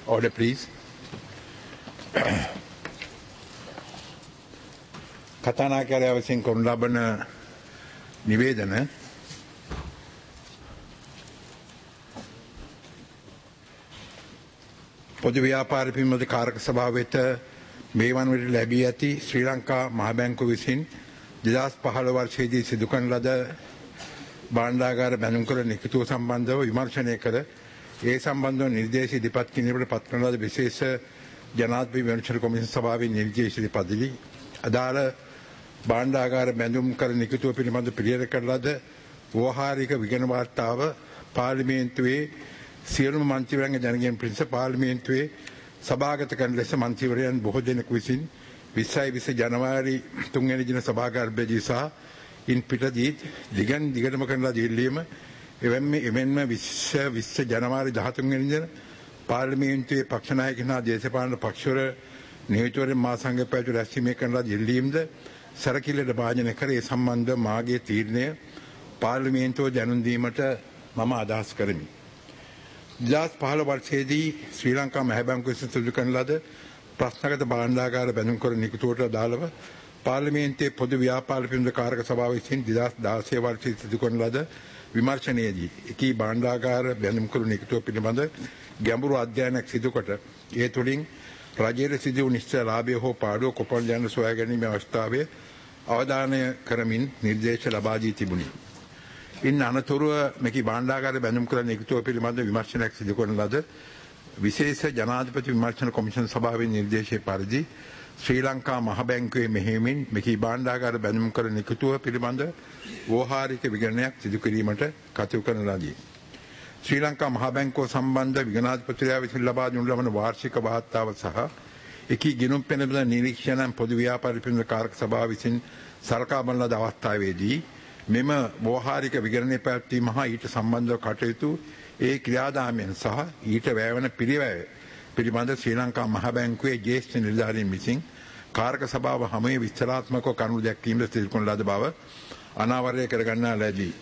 Order, please. කතානායකයා විසින් කරන ලබන නිවේදන පොදු ව්‍යාපාර පිළිබඳ කාරක සභාව වෙත මේ වන විට ලැබී ඇති ශ්‍රී ලංකා මහ බැංකුව විසින් 2015 වර්ෂයේදී සිදු කරන ලද භාණ්ඩාගාර බැඳුම් කර නිකුතුව සම්බන්ධව විමර්ශනය කර ඒ සම්බන්ධව නිර්දේශ ඉදිරිපත් කිරීමට පත් කරන ලද විශේෂ ජනාධිපති විමර්ශන කොමිෂන් සභාවේ නිර්දේශ ඉදිරිපත්දී අදාළ භාණ්ඩාගාර බැඳුම් කර නිකුතුව පිළිබඳ පිළියෙල කර ලද ව්‍යවහාරික විගණන වාර්තාව පාර්ලිමේන්තුවේ සියලුම මන්ත්‍රීවරයන්ගේ දැනගැනීම පිණිස පාර්ලිමේන්තුවේ සභාගත කරන ලෙස මන්ත්‍රීවරයන් බොහෝ දෙනෙකු විසින් 20 ජනවාරි 3 වෙනි දින සභාගර්භයේදී සහ ඉන් පිටදී දිගටම කරන ලද ඉල්ලීම එමෙන්ම 20 ජනවාරි 13 වෙනි දින පාර්ලිමේන්තුවේ පක්ෂ නායකයන් හා දේශපාලන පක්ෂවල නියෝජිතවරුන් මා සංඝ පැවැතු රැස්වීමේ කරන ලද ඉල්ලීම්ද සරකිල්ලට භාජනය කර ඒ සම්බන්ධ මාගේ තීරණය පාර්ලිමේන්තුව දැනුම් දීමට මම අදහස් කරමි. 2015 වර්ෂයේදී ශ්‍රී ලංකා මහ බැංකුව විසින් සිදු කරන ලද ප්‍රශ්නගත භාණ්ඩාගාර බැඳුම් කර නිකුතුවට අදාළව පාර්ලිමේන්තුවේ පොදු ව්‍යාපාර පිළිබඳ කාරක සභාව විසින් 2016 වර්ෂයේ සිදු කරන ලද විමර්ශනයේදී එකී භාණ්ඩාගාර බැඳුම් කර නිකුතුව පිළිබඳ ගැඹුරු අධ්‍යයනයක් සිදු කොට ඒ තුළින් රජයේ සිදු වූ නිශ්චය ලාභය හෝ පාඩුව කොපමණ යන සොයා ගැනීමේ අවස්ථාවේ අවධානය කරමින් නිර්දේශ ලබා දී තිබුණි. ඉන් අනතුරුව මෙකී භාණ්ඩාගාර බැඳුම් කර නිකුතුව පිළිබඳ විමර්ශනයක් සිදු කරන ලද විශේෂ ජනාධිපති විමර්ශන කොමිෂන් සභාවේ නිර්දේශයේ පරිදි ශ්‍රී ලංකා මහ බැංකුවේ මෙහෙයමින් මෙකී භාණ්ඩාගාර බැඳුම් කර නිකුතුව පිළිබඳ ව්‍යවහාරික විගණනයක් සිදු කිරීමට කටයුතු කරන ලදී. ශ්‍රී ලංකා මහ බැංකුව සම්බන්ධ විගණනාධිපතිවරයා විසින් ලබා දුන් ලබන වාර්ෂික වාර්තාව සහ එකී ගිණුම් පෙළඹෙන නිරීක්ෂණ පොදු ව්‍යාපාර පිළිබඳ කාරක සභාව විසින් සලකා බලන ලද අවස්ථාවේදී මෙම ව්‍යවහාරික විගණනය පැවැත්වීම හා ඊට සම්බන්ධව කටයුතු ඒ ක්‍රියාදාමයන් සහ ඊට වැයවන පිළිවෙල පිළිබඳ ශ්‍රී ලංකා මහ බැංකුවේ ජ්‍යෙෂ්ඨ නිලධාරීන් විසින් කාරක සභාව හමුවේ විස්තරාත්මකව කරුණු දැක්වීමට සිදු කරන ලද බව අනාවරණය කරගන්නා ලදී.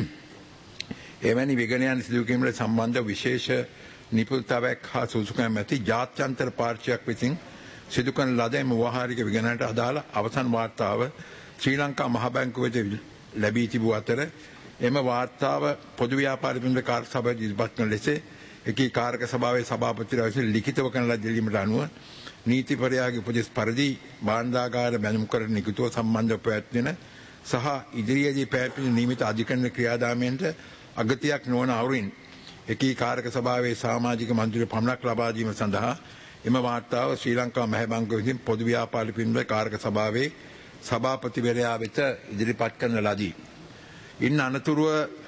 එවැනි විගණනයන් සිදු කිරීමට සම්බන්ධ විශේෂ නිපුණතාවයක් හා සුසුකම් ඇති ජාත්‍යන්තර පාර්ශ්වයක් විසින් සිදු කරන ලද එම ව්‍යවහාරික විගණනට අදාළ අවසන් වාර්තාව ශ්‍රී ලංකා මහ බැංකුවේ ලැබී තිබූ අතර එම වාර්තාව පොදු ව්‍යාපාර පිළිබඳ කාර්ය සභාවේ ඉදිරිපත් කරන ලෙස එකී කාරක සභාවේ සභාපතිවරයා විසින් ලිඛිතව කරන ලද ඉල්ලීමට අනුව නීතිපරයාගේ උපදෙස් පරිදි භාණ්ඩාගාර බැඳුම් කර නිකුතුව සම්බන්ධව පැවැත්වෙන සහ ඉදිරියේදී පැවැත්වෙන නියමිත අධිකරණ ක්‍රියාදාමයන්ට අගතියක් නොවන අවුරින් එකී කාරක සභාවේ සමාජික මන්ත්‍රී පමණක් ලබා දීම සඳහා එම වාර්තාව ශ්‍රී ලංකා මහ බැංකුව විසින් පොදු ව්‍යාපාර පිළිබඳ කාරක සභාවේ සභාපතිවරයා වෙත ඉදිරිපත් කරන ලදී. ඉන් අනතුරුව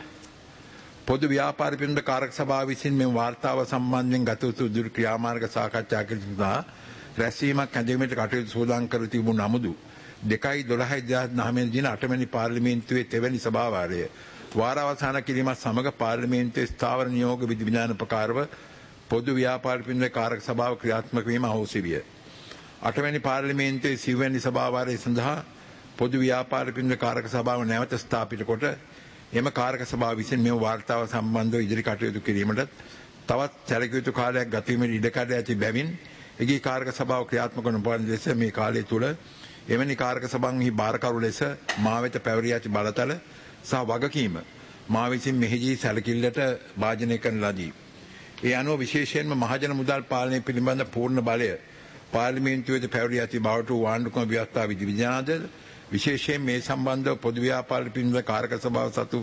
පොදු ව්‍යාපාර පිළිබඳ කාරක සභාව විසින් මෙම වාර්තාව සම්බන්ධයෙන් ගත යුතු දුරු ක්‍රියාමාර්ග සාකච්ඡා කිරීම රැස්වීමක් ඇඳීමට කටයුතු සූදානම් කර තිබුණු නමුදු 2/12/2009 දින 8 වෙනි පාර්ලිමේන්තුවේ තෙවැනි සභාවාරය වාරාවසාන කිරීමත් සමග පාර්ලිමේන්තුවේ ස්ථාවර නියෝග විධි විධාන ප්‍රකාරව පොදු ව්‍යාපාර පිළිබඳ කාරක සභාව ක්‍රියාත්මක වීම අහෝසි විය. 8 වෙනි පාර්ලිමේන්තුවේ 9 වෙනි සභාවාරය සඳහා පොදු ව්‍යාපාර පිළිබඳ කාරක සභාව නැවත ස්ථාපිත කොට එම කාරක සභාව විසින් මෙම වාර්තාව සම්බන්ධව ඉදිරි කටයුතු කිරීමට තවත් සැලකිය යුතු කාලයක් ගත වීමට ඉඩකඩ ඇති බැවින් එකී කාරක සභාව ක්‍රියාත්මක නොවන ලෙස මේ කාලය තුළ එවැනි කාරක සභාන්හි භාරකරු ලෙස මා වෙත පැවරී ඇති බලතල සහ වගකීම මා විසින් මෙහිදී සැලකිල්ලට භාජනය කරන ලදී. ඒ අනුව විශේෂයෙන්ම මහජන මුදල් පාලනය පිළිබඳ පූර්ණ බලය පාර්ලිමේන්තුවේද පැවරී ඇති බවට ආණ්ඩුක්‍රම ව්‍යවස්ථා විධි විඥානද විශේෂයෙන් මේ සම්බන්ධව පොදු ව්‍යාපාර පිළිබඳ කාරක සභාව සතු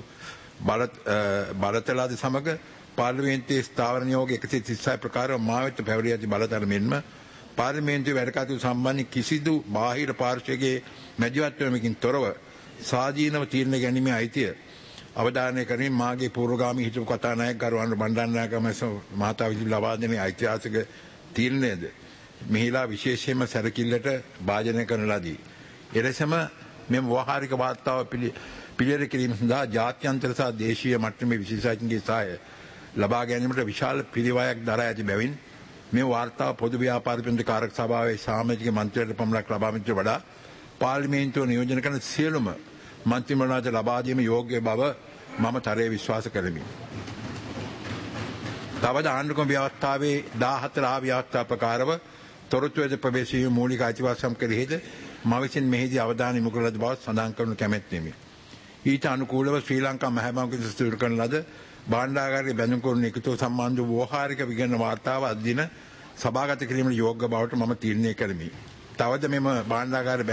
බලතලාද සමග පාර්ලිමේන්තුවේ ස්ථාවර නියෝග 136 ප්‍රකාරව මා වෙත පැවරී ඇති බලතල මෙන්ම පාර්ලිමේන්තුවේ වැඩ කටයුතු සම්බන්ධ කිසිදු බාහිර පාර්ශ්වයේ මැදිහත් වීමකින් තොරව සාධීනව තීරණ ගැනීමේ අයිතිය අවධානය කරමින් මාගේ පූර්වගාමී හිටපු කතානායක ගරුවන් බණ්ඩාරනායක මහතා විසින් ලබා දෙන ඓතිහාසික තීරණයද මෙහිලා විශේෂයෙන්ම සැලකිල්ලට භාජනය කරන ලදී. එලෙසම මෙම ව්‍යවහාරික වාර්තාව පිළියෙල කිරීම සඳහා ජාත්‍යන්තර සහ දේශීය මට්ටමේ විශේෂඥයින්ගේ සහාය ලබා ගැනීමට විශාල පිළිවයක් දරා ඇති බැවින් මේ වාර්තාව පොදු ව්‍යාපාර පිළිබඳ කාරක සභාවේ සමාජික මන්ත්‍රීවරයාට පමණක් ලබාමිට වඩා පාර්ලිමේන්තුව නියෝජනය කරන සියලුම මන්ත්‍රීවරුන්ට ලබා දීම යෝග්‍ය බව මම තරයේ විශ්වාස කරමි. තවද ආණ්ඩුක්‍රම ව්‍යවස්ථාවේ 14 ආ ව්‍යවස්ථා ප්‍රකාරව තොරතුරු ප්‍රවේශීමේ මූලික අයිතිවාසිකම් කෙරෙහිද මා විසින් මෙහිදී අවධානය යොමු කළ බව සඳහන් කරනු කැමැත්තෙමි. ඊට අනුකූලව ශ්‍රී ලංකා මහ බැංකුවෙන් සිදු කරන ලද භාණ්ඩාගාරයේ බැඳුම් කරුණු එකතුව සම්බන්ධ ව්‍යවහාරික විගණන වාර්තාව අදින සභාගත කිරීමට යෝග්‍ය බවට මම තීරණය කළෙමි. තවද මේ භාණ්ඩාගාර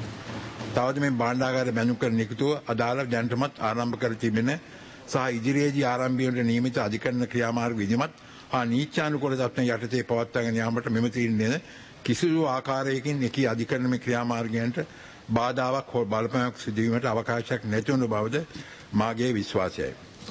බැඳුම් කරන එකතුව අදාළ දැනටමත් ආරම්භ කර තිබෙන සහ ඉදිරියේදී ආරම්භ වන නියමිත අධිකරණ ක්‍රියාමාර්ග විධිමත් හා නීත්‍යානුකූල තත්ත්වයන් යටතේ පවත්වාගෙන යාමට මෙම තීරණය කිසිදු ආකාරයකින් එකී අධිකරණමය ක්‍රියාමාර්ගයන්ට බාධාවක් හෝ බලපෑමක් සිදුවීමට අවකාශයක් නැති වන බවද මාගේ විශ්වාසයයි.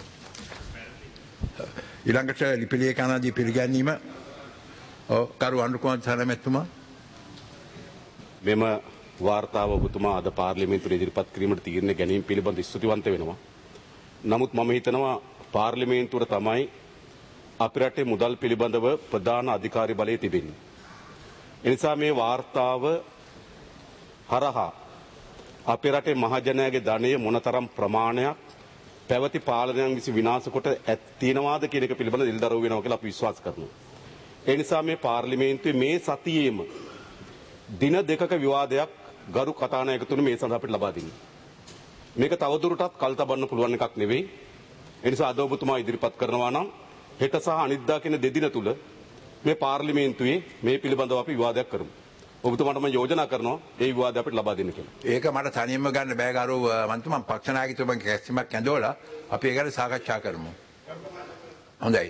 ඊළඟට ලිපි ලේඛනාදී පිළිගැනීම කරු අනුකුමාර සරමැතිතුමා මෙම වාර්තාව ඔබතුමා අද පාර්ලිමේන්තුවේ ඉදිරිපත් කිරීමට තීරණය ගැනීම පිළිබඳ ස්තුතිවන්ත වෙනවා. නමුත් මම හිතනවා පාර්ලිමේන්තුවට තමයි අපේ රටේ මුදල් පිළිබඳව ප්‍රධාන අධිකාරී බලය තිබෙන්නේ. එනිසා මේ වාර්තාව හරහා අපේ රටේ මහජනයාගේ ධනය මොනතරම් ප්‍රමාණයක් පැවති පාලනයන් විසින් විනාශ කොට තියෙනවාද කියන එක පිළිබඳව දිල්දරව් වෙනවා කියලා අපි විශ්වාස කරනවා. ඒ නිසා මේ පාර්ලිමේන්තුවේ මේ සතියේම දින දෙකක විවාදයක් ගරු කතානායකතුමනි මේ සඳහා අපිට ලබා දෙන්නේ. මේක තවදුරටත් කල් තබන්න පුළුවන් එකක් නෙවෙයි. ඒ නිසා අද ඔබතුමා ඉදිරිපත් කරනවා නම් හෙට සහ අනිද්දා කියන දෙදින තුල මේ පාර්ලිමේන්තුවේ මේ පිළිබඳව අපි විවාදයක් කරමු. ඔබතුමාට මම යෝජනා කරනවා ඒ විවාදය අපිට ලබා දෙන්න කියලා. ඒක මට තනියම ගන්න බෑ ගරු මන්තුමා පක්ෂ නායකතුමන්ගේ කැස්සිමක් ඇඳවලා අපි ඒ ගැන සාකච්ඡා කරමු. හොඳයි.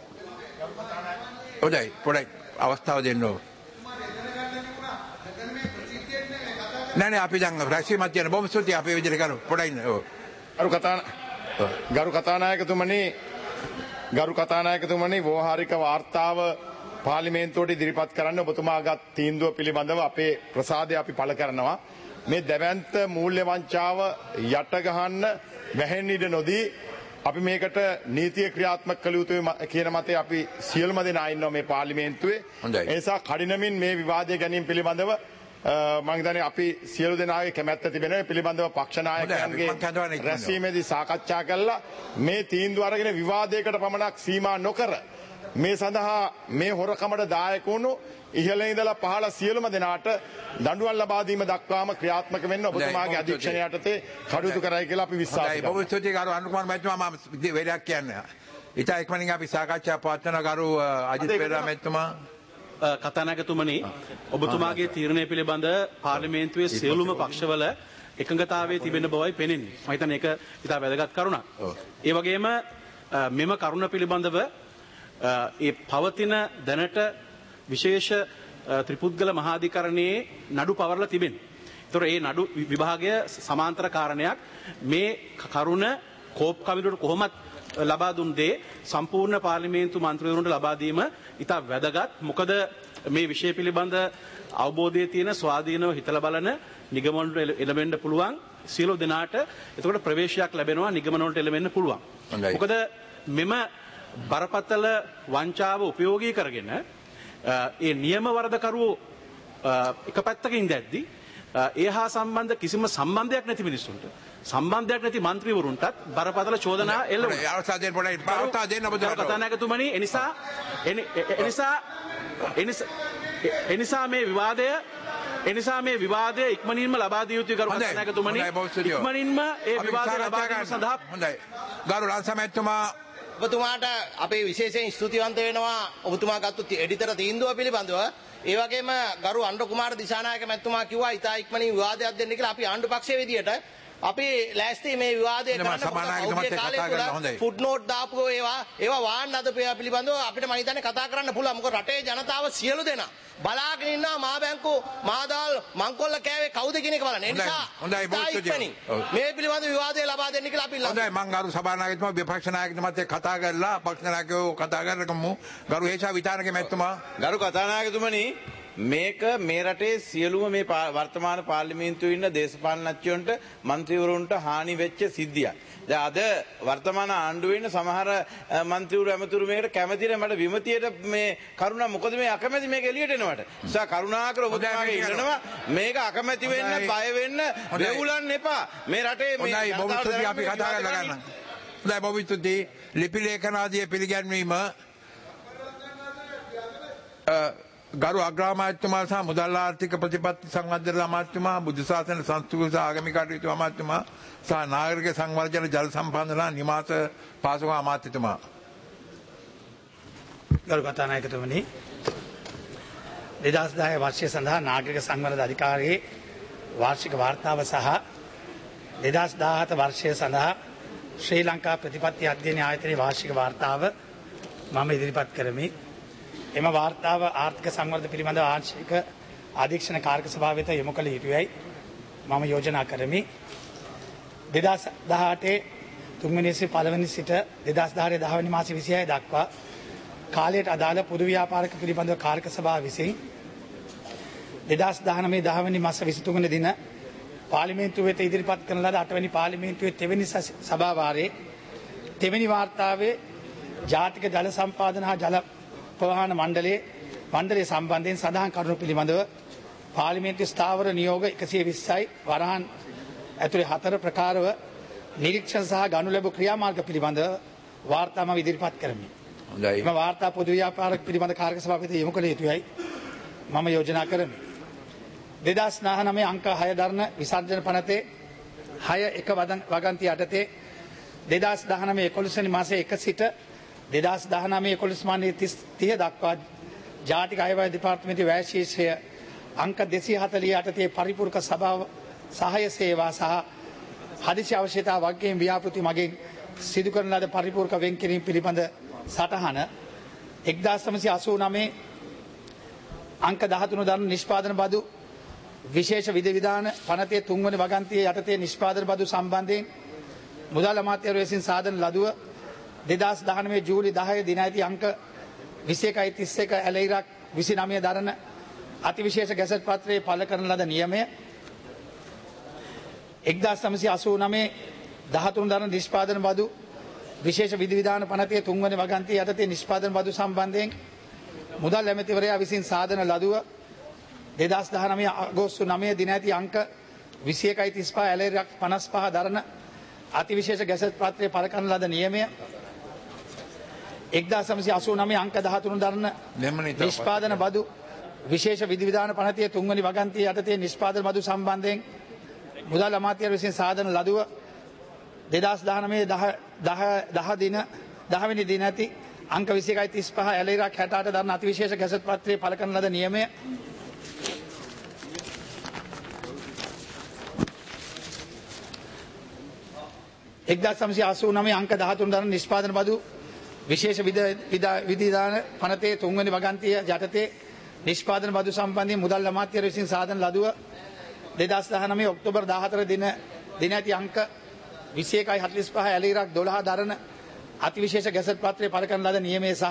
පොඩ්ඩයි අවස්ථාව දෙන්න ඕන. නෑ අපි දැන් රැස්වීමක් තියෙන බොහොම ස්තුතියි අපේ විදිහට කරමු. පොඩ්ඩයි ඉන්න. ගරු කතානායකතුමනි ව්‍යවහාරික වාර්තාව පාර්ලිමේන්තුවට ඉදිරිපත් කරන්න ඔබතුමාගත් තීන්දුව පිළිබඳව අපේ ප්‍රසාදය අපි පළ කරනවා. මේ දැවැන්ත මූල්‍ය වංචාව යට ගහන්න වැහෙන්න ඉඩ නොදී අපි මේකට නීතිය ක්‍රියාත්මක කළ යුතුයි කියන මතේ අපි සියලුම දෙනා ඉන්නවා මේ පාර්ලිමේන්තුවේ. ඒ නිසා කඩිනමින් මේ විවාදය ගැනීම පිළිබඳව මම හිතන්නේ අපි සියලු දෙනාගේ කැමැත්ත තිබෙනවා. ඒ පිළිබඳව පක්ෂ නායකයන්ගේ රැස්වීමේදී සාකච්ඡා කළා මේ තීන්දුව අරගෙන විවාදයකට පමණක් සීමා නොකර මේ සඳහා මේ හොරකමට දායක වුණු ඉහළ ඉඳලා පහළ සියලුම දෙනාට දඬුවම් ලබා දීම දක්වාම ක්‍රියාත්මක වෙන්න ඔබතුමාගේ අධීක්ෂණය යටතේ කටයුතු කරයි කියලා අපි විශ්වාස කරනවා. බොහොම ස්තුතියි ගරු අනුකුමාර මහත්මයා මම වැඩක් කියන්නේ. ඉතින් එක්මනින් අපි සාකච්ඡා පවත්වන ගරු අජිත් පෙරේරා මහත්මයා කතානායකතුමනි ඔබතුමාගේ තීරණය පිළිබඳ පාර්ලිමේන්තුවේ සියලුම පක්ෂවල එකඟතාවයේ තිබෙන බවයි පෙනෙන්නේ. මම හිතන්නේ ඒක ඉතා වැදගත් කරුණක්. ඒ වගේම මෙම කරුණ පිළිබඳව ඒ පවතින දැනට විශේෂ ත්‍රිපුද්ගල මහාධිකරණයේ නඩු පවරලා තිබෙනවා. ඒතර ඒ නඩු විභාගය සමාන්තර කාරණයක් මේ කරුණ කෝප් කමිටුවට කොහොමත් ලබා දුන් දේ සම්පූර්ණ පාර්ලිමේන්තු මන්ත්‍රීවරුන්ට ලබා දීම ඉතා වැදගත්. මොකද මේ විෂය පිළිබඳ අවබෝධයේ තියෙන ස්වාධීනව හිතලා බලන නිගමනවලට එළඹෙන්න පුළුවන් සියලු දෙනාට එතකොට ප්‍රවේශයක් ලැබෙනවා නිගමනවලට එළඹෙන්න පුළුවන්. මොකද මෙම බරපතල වංචාව උපයෝගී කරගෙන ඒ නියම වරදකරුවෝ එක පැත්තකින් දැද්දි ඒ හා සම්බන්ධ කිසිම සම්බන්ධයක් නැති මිනිස්සුන්ට සම්බන්ධයක් නැති മന്ത്രിවරුන්ටත් බරපතල චෝදනා එල්ල වුණා. අවස්ථාව දෙන්න පොඩ්ඩයි අවස්ථාව දෙන්න ඔබතුමාට. කතානායකතුමනි එනිසා මේ විවාදය ඉක්මනින්ම ලබා දිය යුතුයි ගරු කතානායකතුමනි. ඉක්මනින්ම ඒ විවාදය ලබා ගැනීම සඳහා හොඳයි. ගරු රාජසමහත්මයා ඔබතුමාට අපේ විශේෂයෙන් ස්තුතිවන්ත වෙනවා ඔබතුමා ගත්තු එඩිතර තීන්දුව පිළිබඳව. ඒ වගේම ගරු අනුර කුමාර දිසානායක මැතිතුමා කිව්වා ඉතා ඉක්මනින් විවාදයක් දෙන්න කියලා. අපි ආණ්ඩු පක්ෂයේ විදියට අපි ලෑස්ති මේ විවාදය කරන්න ෆුට්නෝට් දාපු ඒවා වාන්න අද පිළිබඳව අපිට මම හිතන්නේ කතා කරන්න පුළුවන්. මොකද රටේ ජනතාව සියලු දෙනා බලාගෙන ඉන්නවා මා බැංකු මාදාල් මංකොල්ල කෑවේ කවුද කියන එක බලන්න. ඒ නිසා මේ පිළිබඳ විවාදය ලබා දෙන්න කියලා අපි හොඳයි මම ගරු සභානායකතුමා විපක්ෂ නායකතුමාත් එක්ක කතා කරලා පක්ෂ නායකයෝ කතා කරගමු. ගරු හේෂා විතානගේ මැතිතුමා ගරු කතානායකතුමනි මේක මේ රටේ සියලුම මේ වර්තමාන පාර්ලිමේන්තුවේ ඉන්න දේශපාලනඥයන්ට മന്ത്രിවරුන්ට හානි වෙච්ච සිද්ධියක්. දැන් අද වර්තමාන ආණ්ඩුවේ ඉන්න සමහර മന്ത്രിවරු ඇමතුරු මේකට කැමති නැහැ. මට විමතියට මේ කරුණා මොකද මේ අකමැති මේක එළියට එනවට. නිසා කරුණාකර ඔබතුමාගේ ඉන්නනවා මේක අකමැති වෙන්න බය වෙන්න වෙවුලන්න එපා. මේ රටේ මේ අපි කතා කරලා ගන්න. හොඳයි බොබිතුදී ලිපි ලේඛන ආදී පිළිගැන්වීම ගරු අග්‍රාමාත්‍යතුමා සහ මුදල් ආර්ථික ප්‍රතිපත්ති සංවර්ධන අමාත්‍යතුමා බුද්ධ ශාසන සංස්කෘතික සහ ආගමික කටයුතු අමාත්‍යතුමා සහ නාගරික සංවර්ධන ජල සම්පාදන නිවාස පාසක අමාත්‍යතුමා ගරු කතානායකතුමනි 2010 වර්ෂය සඳහා නාගරික සංවර්ධන අධිකාරියේ වාර්ෂික වාර්තාව සහ 2017 වර්ෂය සඳහා ශ්‍රී ලංකා ප්‍රතිපත්ති අධ්‍යයන ආයතනයේ වාර්ෂික වාර්තාව මම ඉදිරිපත් කරමි. එම වාර්තාව ආර්ථික සංවර්ධන පිළිබඳ ආංශික අධීක්ෂණ කාර්ක සභාව වෙත යොමු කළ යුතුයයි මම යෝජනා කරමි. 2018 3 1 සිට 2018 10 මාස 26 දක්වා කාලයට අදාළ පොදු ව්‍යාපාරික පිළිබඳව කාර්ක සභාව විසින් 2019 10 මාස 23 දින පාර්ලිමේන්තුව වෙත ඉදිරිපත් කරන ලද 8 වෙනි පාර්ලිමේන්තුවේ තෙවැනි සභාවාරයේ තෙවැනි වාර්තාවේ ජාතික ජල සම්පාදන හා ජල ප්‍රවාහන මණ්ඩලයේ සම්බන්ධයෙන් සඳහන් කරුණු පිළිබඳව පාර්ලිමේන්තු ස්ථාවර නියෝග 120යි වරහන් ඇතුළේ 4 ප්‍රකාරව නිරීක්ෂණ සහ ගනු ලැබූ ක්‍රියාමාර්ග පිළිබඳව වාර්තා මම ඉදිරිපත් කරමි. හොඳයි. එම වාර්තා පොදු ව්‍යාපාරික පිළිබඳ කාර්ය සභාව වෙත යොමු කළ යුතුයයි මම යෝජනා කරමි. 2019 අංක 6 දරන විසර්ජන පනතේ 6.1 වගන්ති යටතේ 2019 11 වෙනි මාසයේ 1 සිට 2019 11 මාසයේ 30 දක්වා ජාතික අයවැය දෙපාර්තමේන්තුවේ වැය ශීර්ෂය අංක 240 යටතේ පරිපූර්ණක සභාව සහාය සේවා සහ හදිසි අවශ්‍යතා වගකීම් ව්‍යාපෘති මගින් සිදු කරන ලද පරිපූර්ණක වෙන් කිරීම පිළිබඳ සටහන 1989 අංක 13 දරන නිෂ්පාදන බදු විශේෂ විධිවිධාන පනතේ 3 වන වගන්තියේ යටතේ නිෂ්පාදන බදු සම්බන්ධයෙන් මුදල් අමාත්‍යවරු විසින් සාදන ලදුව 2019 ජූලි 10 දින ඇති අංක 21.31 ඇලයිරක් 29 දරන අතිවිශේෂ ගැසට් පත්‍රයේ පළ කරන ලද නියමය 1989 13 දරන නිෂ්පාදන බදු විශේෂ විධිවිධාන පනතේ 3 වන වගන්තියේ යටතේ නිෂ්පාදන බදු සම්බන්ධයෙන් මුදල් ඇමතිවරයා විසින් සාදන ලදුව 2019 අගෝස්තු 9 දින ඇති අංක 21.35 ඇලයිරක් 55 දරන අතිවිශේෂ ගැසට් පත්‍රයේ පළ කරන ලද නියමය 1989 අංක 13 දරන නිෂ්පාදන බදු විශේෂ විධිවිධාන පනතේ 3 වෙනි වගන්තියේ යටතේ නිෂ්පාදන බදු සම්බන්ධයෙන් මුදල් අමාත්‍යවරු විසින් සාදන ලදුව 2019 10 වෙනි දින ඇති අංක 21.35 ඇලයිරක් 68 දරන අතිවිශේෂ ගැසට් පත්‍රයේ පළ කරන ලද නියමය 1989 අංක 13 දරන නිෂ්පාදන බදු විශේෂ විධිවිධාන පනතේ 3 වෙනි වගන්තිය යටතේ නිෂ්පාදන බදු සම්බන්ධයෙන් මුදල් අමාත්‍යවරු විසින් සාදන ලදුව 2019 ඔක්තෝබර් 14 දින ඇති අංක 21.45 ඇලීරක් 12 දරන අතිවිශේෂ ගැසට් පත්‍රයේ පළ කරන ලද නියමයේ සහ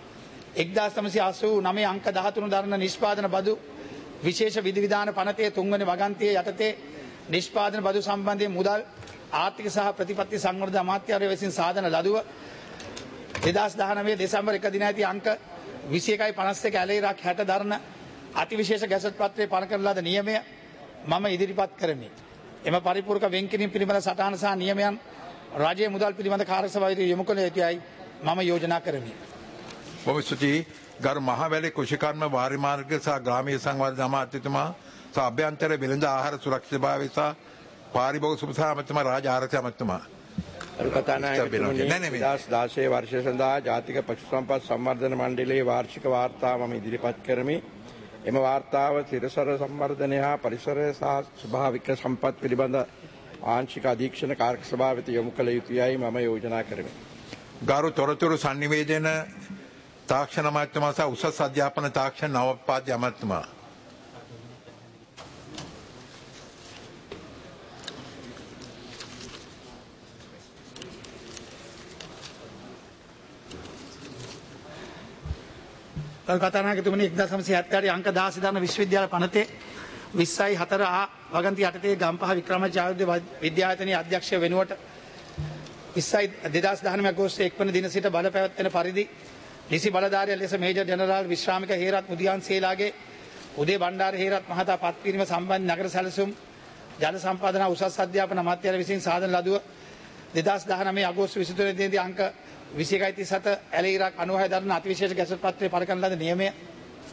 1989 අංක 13 දරන නිෂ්පාදන බදු විශේෂ විධිවිධාන පනතේ 3 වෙනි වගන්තිය යටතේ නිෂ්පාදන බදු සම්බන්ධයෙන් මුදල් ආර්ථික සහ ප්‍රතිපත්ති සංවර්ධන අමාත්‍යාලය විසින් සාදන ලදුව 2019 දෙසැම්බර් 1 දින ඇති අංක 21.51 ඇලයිරක් 60 දරන අතිවිශේෂ ගැසට් පත්‍රයේ පළ කරන ලද නියමය මම ඉදිරිපත් කරමි. එම පරිපූර්ණක වෙන් කිරීම පිළිබඳ සටහන සහ නියමයන් රාජ්‍ය මුදල් පිළිබඳ කාර්ය සභාවට යොමු කළ යුතුයි මම යෝජනා කරමි. බොහොම ස්තුතියි. ගරු මහවැලි කෘෂිකර්ම වාරි මාර්ග සහ ග්‍රාමීය සංවර්ධන අමාත්‍යතුමා සහ අභ්‍යන්තර වෙළඳ ආහාර සුරක්ෂිතභාවය සහ පාරිභෝගික සුරක්ෂා අමාත්‍යතුමා රාජ ආරක්ෂක අමාත්‍යතුමා. කතානායකතුමනි 2016 වර්ෂය සඳහා ජාතික පශු සම්පත් සංවර්ධන මණ්ඩලයේ වාර්ෂික වාර්තාව මම ඉදිරිපත් කරමි. එම වාර්තාව සිරසර සංවර්ධනය හා පරිසරය සහ ස්වභාවික සම්පත් පිළිබඳ ආංශික අධීක්ෂණ කාර්ක සභාව වෙත යොමු කළ යුතුයයි මම යෝජනා කරමි. ගරු තොරතුරු sannivedana තාක්ෂණ අමාත්‍යතුමා සහ උසස් අධ්‍යාපන තාක්ෂණ නවෝපාද්‍ය අමාත්‍යතුමා. කතානායකතුමනි 1970 අංක 16 දරන විශ්වවිද්‍යාල පනතේ 20.4 වගන්ති යටතේ ගම්පහ වික්‍රමජායුද්ධ විද්‍යායතනයේ අධ්‍යක්ෂ වෙනුවට 2019 අගෝස්තු 1 වන දින සිට බල පැවැත්වෙන පරිදි නිසි බලධාරියා ලෙස මේජර් ජනරාල් විශ්‍රාමික හේරත් මුදියන්සේලාගේ උදේ බණ්ඩාර හේරත් මහතා පත්වීම සම්බන්ධ නගර සැලසුම් ජල සම්පාදන උසස් අධ්‍යාපන අමාත්‍යාලය විසින් සාදන ලදුව 2019 අගෝස්තු 23 දිනදී අංක 21.37 ඇලීරක් 96 දරන අතිවිශේෂ ගැසට් පත්‍රයේ පළ කරන ලද නියමය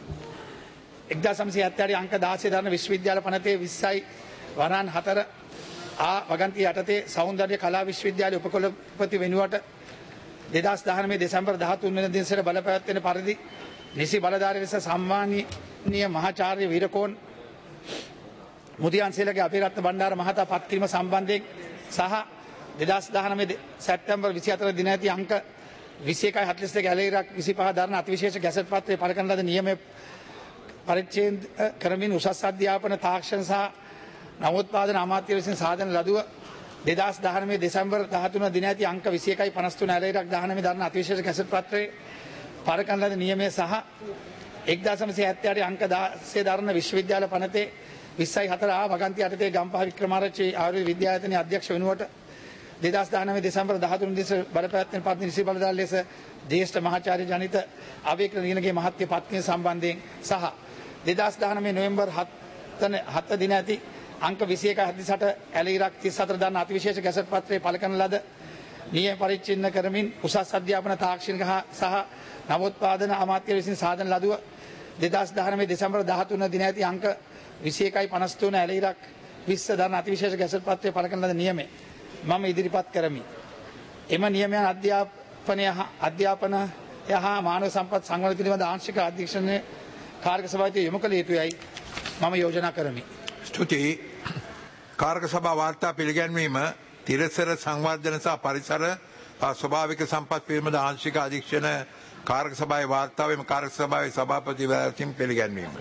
1978 අංක 16 දරන විශ්වවිද්‍යාල පනතේ 20යි වරන් 4 වගන්තිය යටතේ සෞන්දර්ය කලා විශ්වවිද්‍යාලයේ උපකුලපති වෙනුවට 2019 දෙසැම්බර් 13 වෙනි දින සිට බලපැවැත්වෙන පරිදි නිසි බලධාරී ලෙස සම්මානීය මහාචාර්ය වීරකෝන් මුදියන්සේලගේ අභිරත්න බණ්ඩාර මහතා පත් කිරීම සම්බන්ධයෙන් සහ 2019 සැප්තැම්බර් 24 දින ඇති අංක 21/42 ගැලේරක් 25 දරන අතිවිශේෂ ගැසට් පත්‍රයේ පළ කරන ලද නියමයේ පරිච්ඡේද කරමින් උසස් අධ්‍යාපන තාක්ෂණ සහ නවෝත්පාදන අමාත්‍ය විසින් සාධන ලදුව 2019 දෙසැම්බර් 13 දින ඇති අංක 21/53 ඇලේරක් 19 දරන අතිවිශේෂ ගැසට් පත්‍රයේ පළ කරන ලද නියමයේ සහ 1978 අංක 16 දරන විශ්වවිද්‍යාල පනතේ 20/4 වගන්තිය යටතේ ගම්පහ වික්‍රමාරච්චි ආයුර්වේද විද්‍යාලයේ අධ්‍යක්ෂ වෙනුවට 2019 දෙසැම්බර් 13 දින බලපෑත්වෙන පත් නිසි බලධාරී ලෙස ජ්‍යෙෂ්ඨ මහාචාර්ය ජනිත අවේක්‍ර නියනගේ මහත්ය පත්වීම සම්බන්ධයෙන් සහ 2019 නොවැම්බර් 7 දින ඇති අංක 21/78 ඇලීරක් 34 දරන අතිවිශේෂ ගැසට් පත්‍රයේ පළ කරන ලද නියම පරිච්ඡින්න කරමින් උසස් අධ්‍යාපන තාක්ෂණික සහ නවෝත්පාදන අමාත්‍ය විසින් සාධන ලදුව 2019 දෙසැම්බර් 13 දින ඇති අංක 21/53 ඇලීරක් 20 දරන අතිවිශේෂ ගැසට් පත්‍රයේ පළ කරන ලද නියමයේ මම ඉදිරිපත් කරමි. එම නියමයන් අධ්‍යාපනය හා මානව සම්පත් සංවර්ධන පිළිබඳ ආංශික අධ්‍යක්ෂණයේ කාර්ක සභාවට යොමු කළ යුතුයයි මම යෝජනා කරමි. ස්තුතියි. කාර්ක සභා වාර්තා පිළිගැන්වීම තිරසර සංවර්ධන සහ පරිසර ස්වභාවික සම්පත් පිළිබඳ ආංශික අධීක්ෂණ කාර්ක සභාවේ වාර්තාවෙම කාර්ක සභාවේ සභාපතිවරයාගෙන් පිළිගැන්වීම.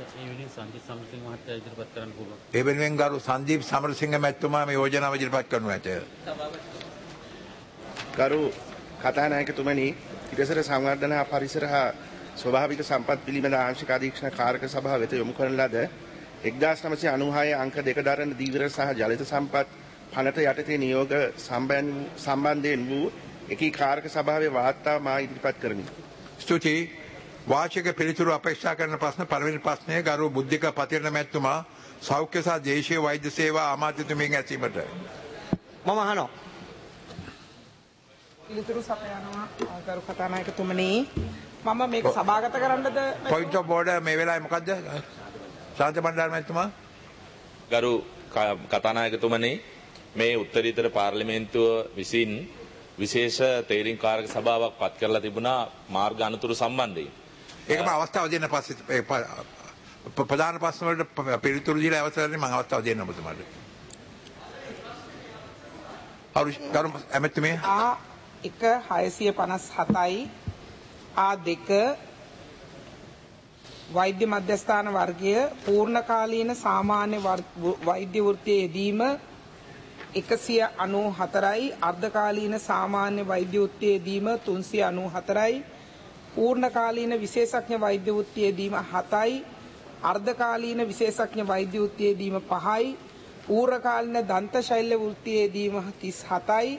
ඒ වෙනුවෙන් ගරු සංදීප් සමරසිංහ මැතිතුමා මේ යෝජනාව ඉදිරිපත් කරනු ඇත. ගරු කතානායකතුමනි, තිරසර සංවර්ධන හා පරිසර හා ස්වභාවික සම්පත් පිළිබඳ ආංශික අධීක්ෂණ කාර්ක සභාව වෙත යොමු කරන ලද 1996 අංක 2 දරන දීවර සහ ජලිත සම්පත් පනත යටතේ නියෝග සම්බන්ධයෙන් වූ එකී කාර්ක සභාවේ වාර්තාව මා ඉදිරිපත් කරමි. ස්තුතියි. වාචික පිළිතුරු අපේක්ෂා කරන ප්‍රශ්න පළවෙනි ප්‍රශ්නය ගරු බුද්ධික පතිරණ මැතිතුමා සෞඛ්‍ය සහ දේශීය වෛද්‍ය සේවා අමාත්‍යතුමියන් ඇසීමට. මම අහනවා. පිළිතුරු සපයනවා ගරු කතානායකතුමනි. මම මේක සභාගත කරන්නද? පොයින්ට් ඔෆ් ඕඩර් මේ වෙලාවේ මොකද්ද? ශාන්ත බණ්ඩාර මැතිතුමා. ගරු කතානායකතුමනි, මේ උත්තරීතර පාර්ලිමේන්තුව විසින් විශේෂ තේරීම් කාරක සභාවක් පත් කරලා තිබුණා මාර්ග අනතුරු සම්බන්ධයෙන්. ඒකම අවස්ථාව දෙන්න පස්සේ ප්‍රධාන ප්‍රශ්න වලට පිළිතුරු දීලා අවසරනේ මම අවස්ථාව දෙන්න ඔබතුමාට. ගරු ඇමතුමිය. A1/657යි A2 වෛද්‍ය මධ්‍යස්ථාන වර්ගය පූර්ණකාලීන සාමාන්‍ය වෛද්‍ය වෘත්තියේ යෙදීම 194යි, අර්ධකාලීන සාමාන්‍ය වෛද්‍ය වෘත්තියේ යෙදීම 394යි, පූර්ණකාලීන විශේෂඥ වෛද්‍ය වෘත්තියේ යෙදීම 7යි, අර්ධකාලීන විශේෂඥ වෛද්‍ය වෘත්තියේ යෙදීම 5යි, පූර්ණකාලීන දන්ත ශෛල්‍ය වෘත්තියේ යෙදීම 37යි,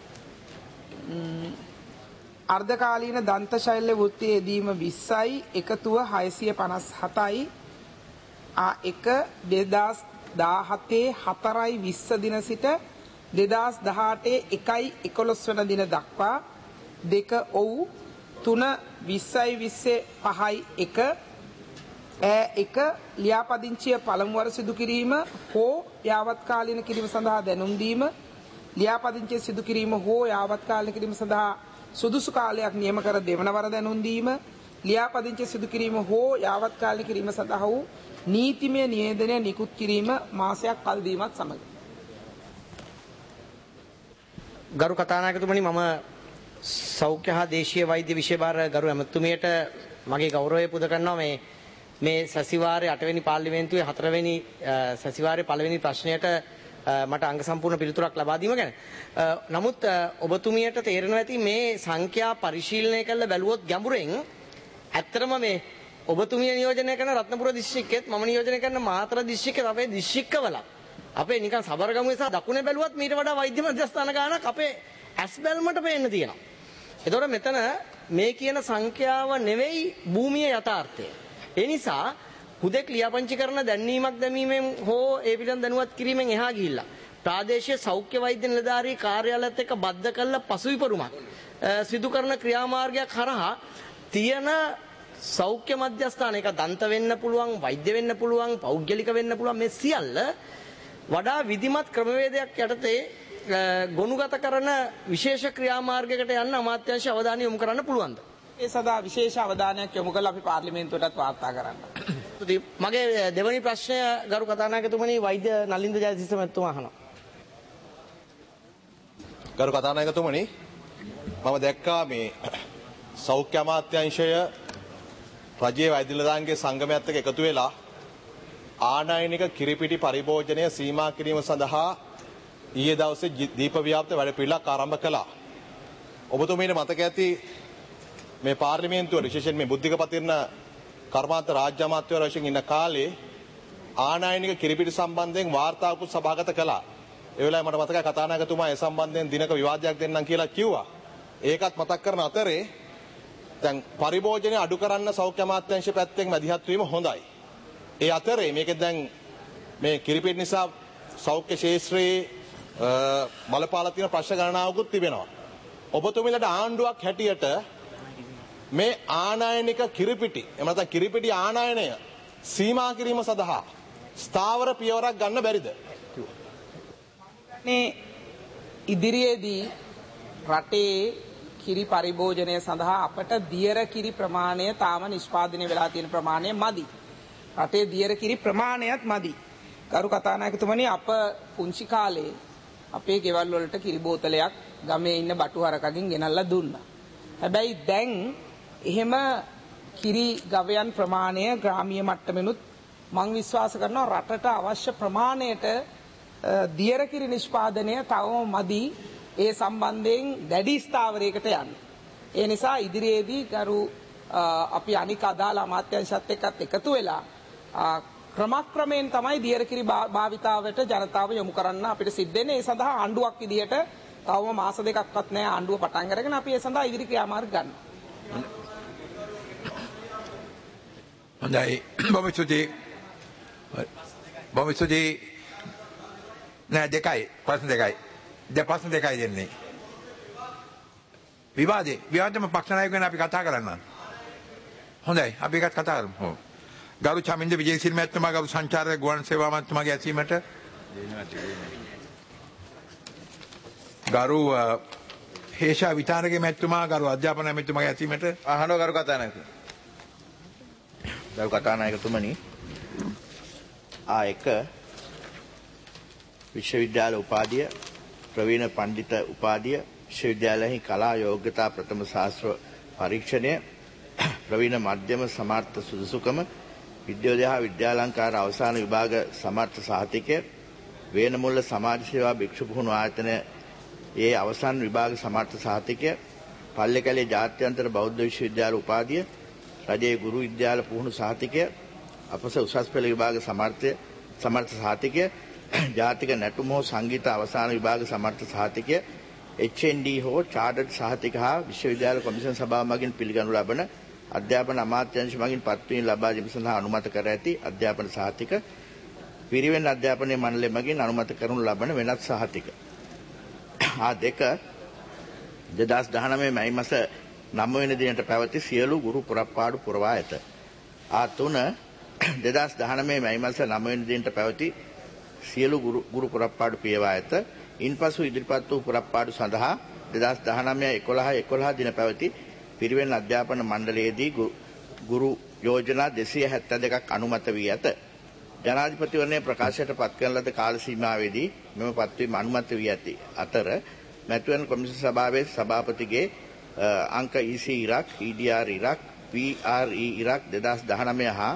අර්ධකාලීන දන්ත ශෛල්‍ය වෘත්තියේ යෙදීම 20යි, එකතුව 657යි. A1 2017 4/20 දින සිට 2018 1/11 වන දින දක්වා 2 ඔව් 3 20/20 5/1 1 ලියාපදිංචිය පළමු වර සිදු කිරීම හෝ යාවත්කාලීන කිරීම සඳහා දැනුම් දීම, ලියාපදිංචිය සිදු කිරීම හෝ යාවත්කාලීන කිරීම සඳහා සුදුසු කාලයක් නියම කර දෙවන වර දැනුම් දීම, ලියාපදිංචිය සිදු කිරීම හෝ යාවත්කාලීන කිරීම සඳහා වූ නීතිමය නිවේදනය නිකුත් කිරීම මාසයක් කල් දීමත් සමග. ගරු කතානායකතුමනි, මම සෞඛ්‍ය හා දේශීය වෛද්‍ය විෂය භාර ගරු ඇමතුමියට මගේ ගෞරවය පුද කරනවා මේ සැසිවාරයේ 8 වෙනි පාර්ලිමේන්තුවේ 4 වෙනි සැසිවාරයේ පළවෙනි ප්‍රශ්නයට මට අංග සම්පූර්ණ පිළිතුරක් ලබා දීම ගැන. නමුත් ඔබතුමියට තේරෙනවා ඇති මේ සංඛ්‍යා පරිශීලනය කරලා බැලුවොත් ගැඹුරෙන් ඇත්තටම මේ ඔබතුමිය නියෝජනය කරන රත්නපුර දිස්ත්‍රික්කෙත් මම නියෝජනය කරන මාතර දිස්ත්‍රික්කෙත් අපේ දිස්ත්‍රික්කවල අපේ නිකන් සබරගමුවේ සහ දකුණේ බැලුවත් මීට වඩා වෛද්‍ය මධ්‍යස්ථාන ගානක් අපේ ඇස් බැල්මට පේන්න තියෙනවා. ඒතකොට මෙතන මේ කියන සංඛ්‍යාව නෙවෙයි භූමියේ යථාර්ථය. ඒ නිසා හුදෙක් ලියාපදිංචි කරන දැන්වීමක් දැමීමෙන් හෝ ඒ පිළිබඳ දැනුවත් කිරීමෙන් එහා ගිහිල්ලා ප්‍රාදේශීය සෞඛ්‍ය වෛද්‍ය නිලධාරී කාර්යාලයත් එක්ක බද්ධ කළ පසුවිපරුමක් සිදු කරන ක්‍රියාමාර්ගයක් හරහා තියෙන සෞඛ්‍ය මධ්‍යස්ථාන එක දන්ත වෙන්න පුළුවන්, වෛද්‍ය වෙන්න පුළුවන්, පෞද්ගලික වෙන්න පුළුවන් මේ සියල්ල වඩා විධිමත් ක්‍රමවේදයක් යටතේ ගොනුගත කරන විශේෂ ක්‍රියාමාර්ගයකට යන්න අමාත්‍යාංශය අවධානය යොමු කරන්න පුළුවන්ද? ඒ සඳහා විශේෂ අවධානයක් යොමු කරලා අපි පාර්ලිමේන්තුවටත් වාර්තා කරන්න. මගේ දෙවැනි ප්‍රශ්නය ගරු කතානායකතුමනි වෛද්‍ය නලින්ද ජයතිස්ස මැතිතුමා අහනවා. ගරු කතානායකතුමනි මම දැක්කා මේ සෞඛ්‍ය අමාත්‍යාංශය රජයේ වෛද්‍ය නිලධාරීන්ගේ සංගමයත් එක්ක එකතු වෙලා ආනයනික කිරිපිටි පරිභෝජනය සීමා කිරීම සඳහා ඊයේ දවසේ දීප ව්‍යාප්ත වැඩපිළිවෙලක් ආරම්භ කළා. ඔබතුමීට මතක ඇති මේ පාර්ලිමේන්තුව විශේෂයෙන් මේ බුද්ධික පතිරණ කර්මාන්ත රාජ්‍ය අමාත්‍යවරු වශයෙන් ඉන්න කාලේ ආනයනික කිරිපිටි සම්බන්ධයෙන් වාර්තාවකුත් සභාගත කළා. ඒ වෙලාවේ මට මතකයි කතානායකතුමා ඒ සම්බන්ධයෙන් දිනක විවාදයක් දෙන්නම් කියලා කිව්වා. ඒකත් මතක් කරන අතරේ දැන් පරිභෝජනය අඩු කරන්න සෞඛ්‍ය අමාත්‍යාංශ පැත්තෙන් මැදිහත් වීම හොඳයි. ඒ අතරේ මේකෙන් දැන් මේ කිරිපිටි නිසා සෞඛ්‍ය ශාස්ත්‍රයේ බලපාලා තියෙන ප්‍රශ්න ගණනාවකුත් තිබෙනවා. ඔබතුමීලට ආණ්ඩුවක් හැටියට මේ ආනයනික කිරිපිටි එහෙම නැත්නම් කිරිපිටි ආනයනය සීමා කිරීම සඳහා ස්ථාවර පියවරක් ගන්න බැරිද? ඉදිරියේදී රටේ කිරි පරිභෝජනය සඳහා අපට දියර කිරි ප්‍රමාණය තාම නිෂ්පාදනය වෙලා තියෙන ප්‍රමාණය මදි. රටේ දියර කිරි ප්‍රමාණයත් මදි. ගරු කතානායකතුමනි අප පුංචි කාලේ අපේ ගෙවල් වලට කිරි බෝතලයක් ගමේ ඉන්න බටු හරකකින් ගෙනල්ලා දුන්නා. හැබැයි දැන් එහෙම කිරි ගවයන් ප්‍රමාණය ග්‍රාමීය මට්ටමෙනුත් මං විශ්වාස කරනවා රටට අවශ්‍ය ප්‍රමාණයට දියර කිරි නිෂ්පාදනය තවම මදි. ඒ සම්බන්ධයෙන් දැඩි ස්ථාවරයකට යන්න. ඒ නිසා ඉදිරියේදී ගරු අපි අනික අදාළ අමාත්‍යාංශත් එක්කත් එකතු වෙලා ක්‍රමක්‍රමයෙන් තමයි දියර කිරි භාවිතාවට ජනතාව යොමු කරන්න අපිට සිද්ධ වෙන්නේ. ඒ සඳහා ආණ්ඩුවක් විදියට තවම මාස දෙකක්වත් නැහැ ආණ්ඩුව පටන් අරගෙන අපි ඒ සඳහා ඉදිරි ක්‍රියාමාර්ග ගන්නවා. හොඳයි. බොහොම ස්තුතියි. නෑ දෙකයි ප්‍රශ්න දෙකයි. ප්‍රශ්න දෙකයි දෙන්නේ. විවාදෙම පක්ෂ නායක වෙන අපි කතා කරන්න. හොඳයි අපි එකත් කතා කරමු. ගරු චමින්ද විජේසිරි මහත්මයා ගරු සංචාරක ගුවන් සේවා මහත්මයාගේ ඇසීමට ගරු හේෂා විතානගේ මහත්මයා ගරු අධ්‍යාපන මහත්මයාගේ ඇසීමට අහනවා ගරු කතානායක. ගරු කතානායකතුමනි ආයක විශ්වවිද්‍යාල උපාධිය ප්‍රවීණ පණ්ඩිත උපාධිය විශ්වවිද්‍යාලයෙහි කලා යෝග්‍යතා ප්‍රථම ශාස්ත්‍ර පරීක්ෂණය ප්‍රවීණ මධ්‍යම සමර්ථ සුදුසුකම විද්‍යෝදය හා විද්‍යාලංකාර අවසාන විභාග සමර්ථ සහතිකය වේනමුල්ල සමාජ සේවා භික්ෂු පුහුණු ආයතන ඒ අවසාන විභාග සමර්ථ සහතිකය පල්ලේකැලේ ජාත්‍යන්තර බෞද්ධ විශ්වවිද්‍යාල උපාධිය රජයේ ගුරු විද්‍යාල පුහුණු සහතිකය අපස උසස් පෙළ විභාග සමර්ථ සහතිකය ජාතික නැටුම හෝ සංගීත අවසාන විභාග සමර්ථ සහතිකය HND හෝ චාර්ටර්ඩ් සහතික හා විශ්වවිද්‍යාල කොමිෂන් සභාව මගින් පිළිගනු ලබන අධ්‍යාපන අමාත්‍යාංශ මගින් පත්වීම ලබා දීම සඳහා අනුමත කර ඇති අධ්‍යාපන සහතික පිරිවෙන් අධ්‍යාපනයේ මණ්ඩලය මගින් අනුමත කරනු ලබන වෙනත් සහතික දෙක 2019 මැයි මාස 9 වෙනි දිනට පැවති සියලු ගුරු පුරප්පාඩු පුරවා ඇත. 3 2019 මැයි මාස 9 වෙනි දිනට පැවති සියලු ගුරු පුරප්පාඩු පියවා ඇත. ඉන්පසු ඉදිරිපත් වූ පුරප්පාඩු සඳහා 2019 11 දින පැවති පිරිවෙන් අධ්‍යාපන මණ්ඩලයේදී ගුරු යෝජනා 272ක් අනුමත වී ඇත. ජනාධිපතිවරණයේ ප්‍රකාශයට පත් කරන ලද කාල සීමාවේදී මෙම පත්වීම අනුමත වී ඇති අතර මැතිවරණ කොමිෂන් සභාවේ සභාපතිගේ අංක EC ඉරක්, EDR ඉරක්, PRE ඉරක් 2019 හා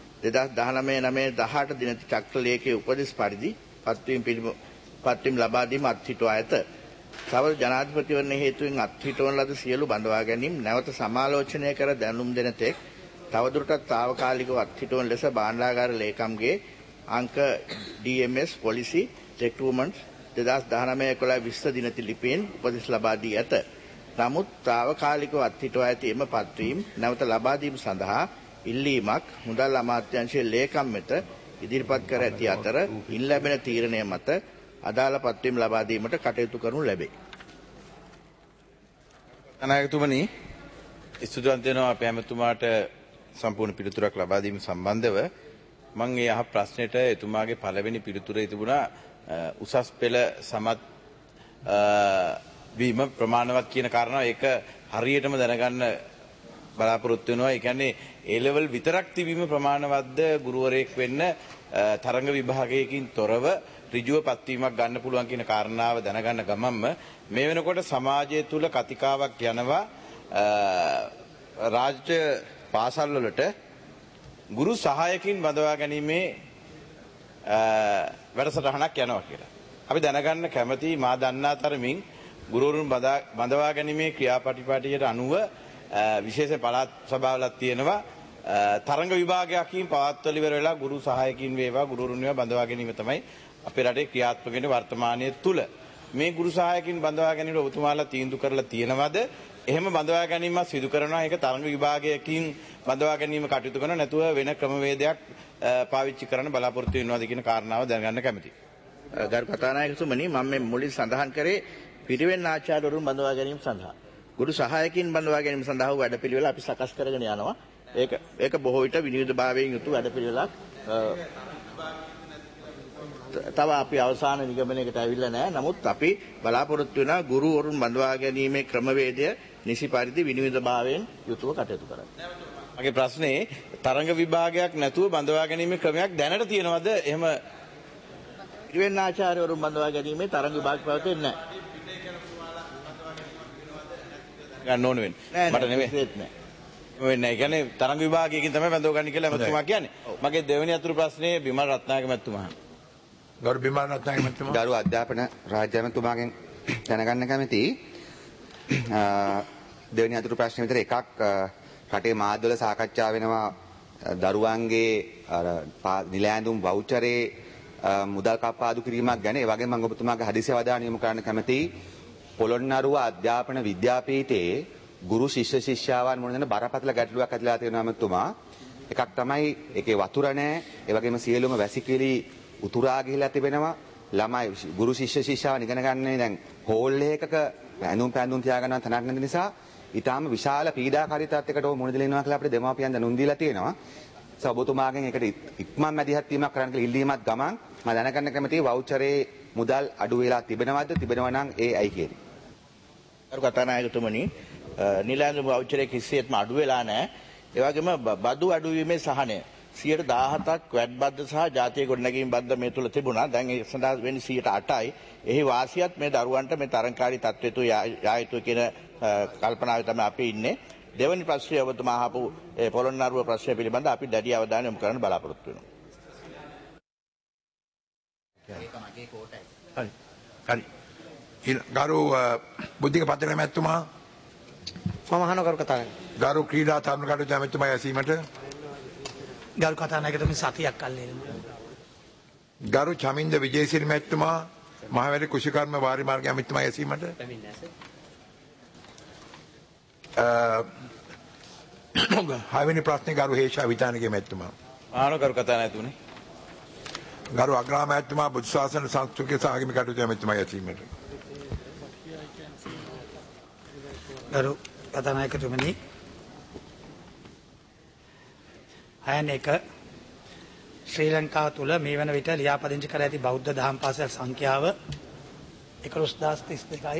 2019 දින චක්‍ර ලේඛයේ උපදෙස් පරිදි පත්වීම ලබා දීම අත්හිටුවා ඇත. සවල් ජනාධිපතිවරණ හේතුවෙන් අත්හිටවන ලද සියලු බඳවා ගැනීම නැවත සමාලෝචනය කර දැනුම් දෙන තෙක් තවදුරටත් తాවකාලිකව අත්හිටවන ලෙස භාණ්ඩාගාර ලේකම්ගේ අංක DMS policy recruitment 2019-11 දිනති ලිපියෙන් උපදෙස් ලබා දී ඇත. නමුත් తాවකාලිකව අත්හිටවා ඇති එම පත්වීම නැවත ලබා දීම සඳහා ඉල්ලීමක් මුදල් අමාත්‍යාංශයේ ලේකම් වෙත ඉදිරිපත් කර ඇති අතර ඉන් ලැබෙන තීරණය මත අදාළ පත්වීම ලබා දීමට කටයුතු කරනු ලැබේ. අනායකතුමනි ස්තුතිවන්ත වෙනවා අපේ ඇමතුමාට සම්පූර්ණ පිළිතුරක් ලබා දීම සම්බන්ධව මම ඒ අහ ප්‍රශ්නෙට එතුමාගේ පළවෙනි පිළිතුරේ තිබුණා උසස් පෙළ සමත් වීම ප්‍රමාණවත් කියන කාරණාව. ඒක හරියටම දැනගන්න බලාපොරොත්තු වෙනවා. ඒ කියන්නේ A level විතරක් තිබීම ප්‍රමාණවත්ද ගුරුවරයෙක් වෙන්න තරඟ විභාගයකින් තොරව ඍජුව පත්වීමක් ගන්න පුළුවන් කියන කාරණාව දැනගන්න ගමන්ම මේ වෙනකොට සමාජය තුල කතිකාවක් යනවා රාජ්‍ය පාසල් වලට ගුරු සහායකින් බඳවා ගැනීමේ වැඩසටහනක් යනවා කියලා. අපි දැනගන්න කැමති මා දන්නා තරමින් ගුරුවරුන් බඳවා ගැනීමේ ක්‍රියාපටිපාටියට අනුව විශේෂ පළාත් සභාවලක් තියෙනවා. තරඟ විභාගයකින් පවත්වල ඉවර වෙලා ගුරු සහායකින් වේවා ගුරුවරුන් වේවා බඳවා ගැනීම තමයි අපේ රටේ ක්‍රියාත්මක වෙන වර්තමානයේ තුල. මේ ගුරු සහායකින් බඳවා ගැනීම ඔබතුමාලා තීන්දුව කරලා තියෙනවද? එහෙම බඳවා ගැනීම සිදු කරනවා. ඒක තරඟ විභාගයකින් බඳවා ගැනීම කටයුතු කරන නැතුව වෙන ක්‍රමවේදයක් පාවිච්චි කරන්න බලාපොරොත්තු වෙනවද කියන කාරණාව දැනගන්න කැමතියි. ගරු කතානායකතුමනි මම මේ මුලින් සඳහන් කරේ පිරිවෙන් ආචාර්යවරුන් බඳවා ගැනීම සඳහා ගුරු සහායකින් බඳවා ගැනීම සඳහා වැඩපිළිවෙල අපි සකස් කරගෙන යනවා. ඒක බොහෝ විට විනිවිදභාවයෙන් යුතු වැඩපිළිවෙලක්. තව අපි අවසාන නිගමනයකට ඇවිල්ලා නැහැ. නමුත් අපි බලාපොරොත්තු වෙනා ගුරුවරුන් බඳවා ගැනීමේ ක්‍රමවේදය නිසි පරිදි විනිවිදභාවයෙන් යුතුව කටයුතු කරන්න. මගේ ප්‍රශ්නේ තරඟ විභාගයක් නැතුව බඳවා ගැනීමේ ක්‍රමයක් දැනට තියෙනවද? එහෙම පිරිවෙන් ආචාර්යවරුන් බඳවා ගැනීමේ තරඟ විභාග පැවැත්වෙන්නේ නැහැ. ගන්න ඕන වෙන්නේ. මට නෙමෙයි. වෙන්නේ. ඒ කියන්නේ තරඟ විභාගයකින් තමයි බඳව ගන්න කියලා මැතිතුමා කියන්නේ. මගේ දෙවෙනි අතුරු ප්‍රශ්නේ බිමල් රත්නායක මැතිතුමා. ගරු බිමල් රත්නායක මැතිතුමා. ගරු අධ්‍යාපන රාජ්‍ය මැතිතුමාගෙන් දැනගන්න කැමතියි. දෙවෙනි අතුරු ප්‍රශ්නේ විතර එකක් රටේ මාධ්‍යවල සාකච්ඡා වෙනවා දරුවන්ගේ නිලැඳුම් වවුචරේ මුදල් කප්පාදු කිරීමක් ගැන. ඒ වගේම මම ඔබතුමාගේ හදිසි අවධානය යොමු කරන්න කැමතියි. පොළොන්නරුව අධ්‍යාපන විද්‍යාපීඨයේ ගුරු ශිෂ්‍ය ශිෂ්‍යාවන් මොන දෙන බරපතල ගැටලුවක් ඇතිලා තියෙනවා මැතිතුමා. එකක් තමයි ඒකේ වතුර නැහැ. ඒ වගේම සියලුම වැසිකිලි උතුරා ගිහිලා තිබෙනවා. ළමයි ගුරු ශිෂ්‍ය ශිෂ්‍යාවන් ඉගෙන ගන්නේ දැන් හෝල් එකක පැඳුම් තියාගන්න තැනක් නැති නිසා ඊටාම විශාල පීඩාකාරී තත්යකට මොන දෙල ඉනවා කියලා අපිට දෙමාපියන් දැනුම් දීලා තියෙනවා. ඔබතුමාගෙන් ඒකට ඉක්මන් මැදිහත් වීමක් කරන්න කියලා ඉල්ලීමක් ගමන් මම දැනගන්න කැමතියි වවුචරේ මුදල් අඩු වෙලා තිබෙනවද? තිබෙනවා නම් ඒ අයි කියන්නේ. ගරු කතානායකතුමනි නිලැඳුම් වවුචරේ කිසිසේත්ම අඩු වෙලා නැහැ. ඒ වගේම බදු අඩු වීමේ සහනය 17%ක් වැට් බද්ද සහ ජාතිය ගොඩනැගීම් බද්ද මේ තුල තිබුණා. දැන් ඒ සඳහා වෙන්නේ 8%යි. එහි වාසියත් මේ දරුවන්ට මේ තරංකාරී තත්ත්වයට යා යුතු කියන කල්පනාවේ තමයි අපි ඉන්නේ. දෙවැනි ප්‍රශ්නය ඔබතුමා අහපු පොළොන්නරුව ප්‍රශ්නය පිළිබඳව අපි දැඩි අවධානය යොමු කරන්න බලාපොරොත්තු වෙනවා. හරි. ගරු බුද්ධික පත්‍රක මැතිතුමා. මම අහන කරු කතානායක. ගරු ක්‍රීඩා තරුණ කටයුතු මැතිතුමා ඇසීමට. ගරු කතානායකතුමනි සතියක් කල්ලේ. ගරු චමින්ද විජේසිරි මැතිතුමා මහවැලි කුෂිකර්ම වාරි මාර්ග මැතිතුමා ඇසීමට. හයවෙනි ප්‍රශ්නේ ගරු හේෂා විතානගේ මැතිතුමා. ආනෝ කරු කතානායකතුමනි. ගරු අග්‍රාම මැතිතුමා බුද්ධ ශාසන සංස්කෘතික සහ ආගමික කටයුතු මැතිතුමා ඇසීමට. ගරු කතානායකතුමනි අයන එක ශ්‍රී ලංකාව තුළ මේ වන විට ලියාපදිංචි කර ඇති බෞද්ධ දහම් පාසල් සංඛ්‍යාව 11032යි.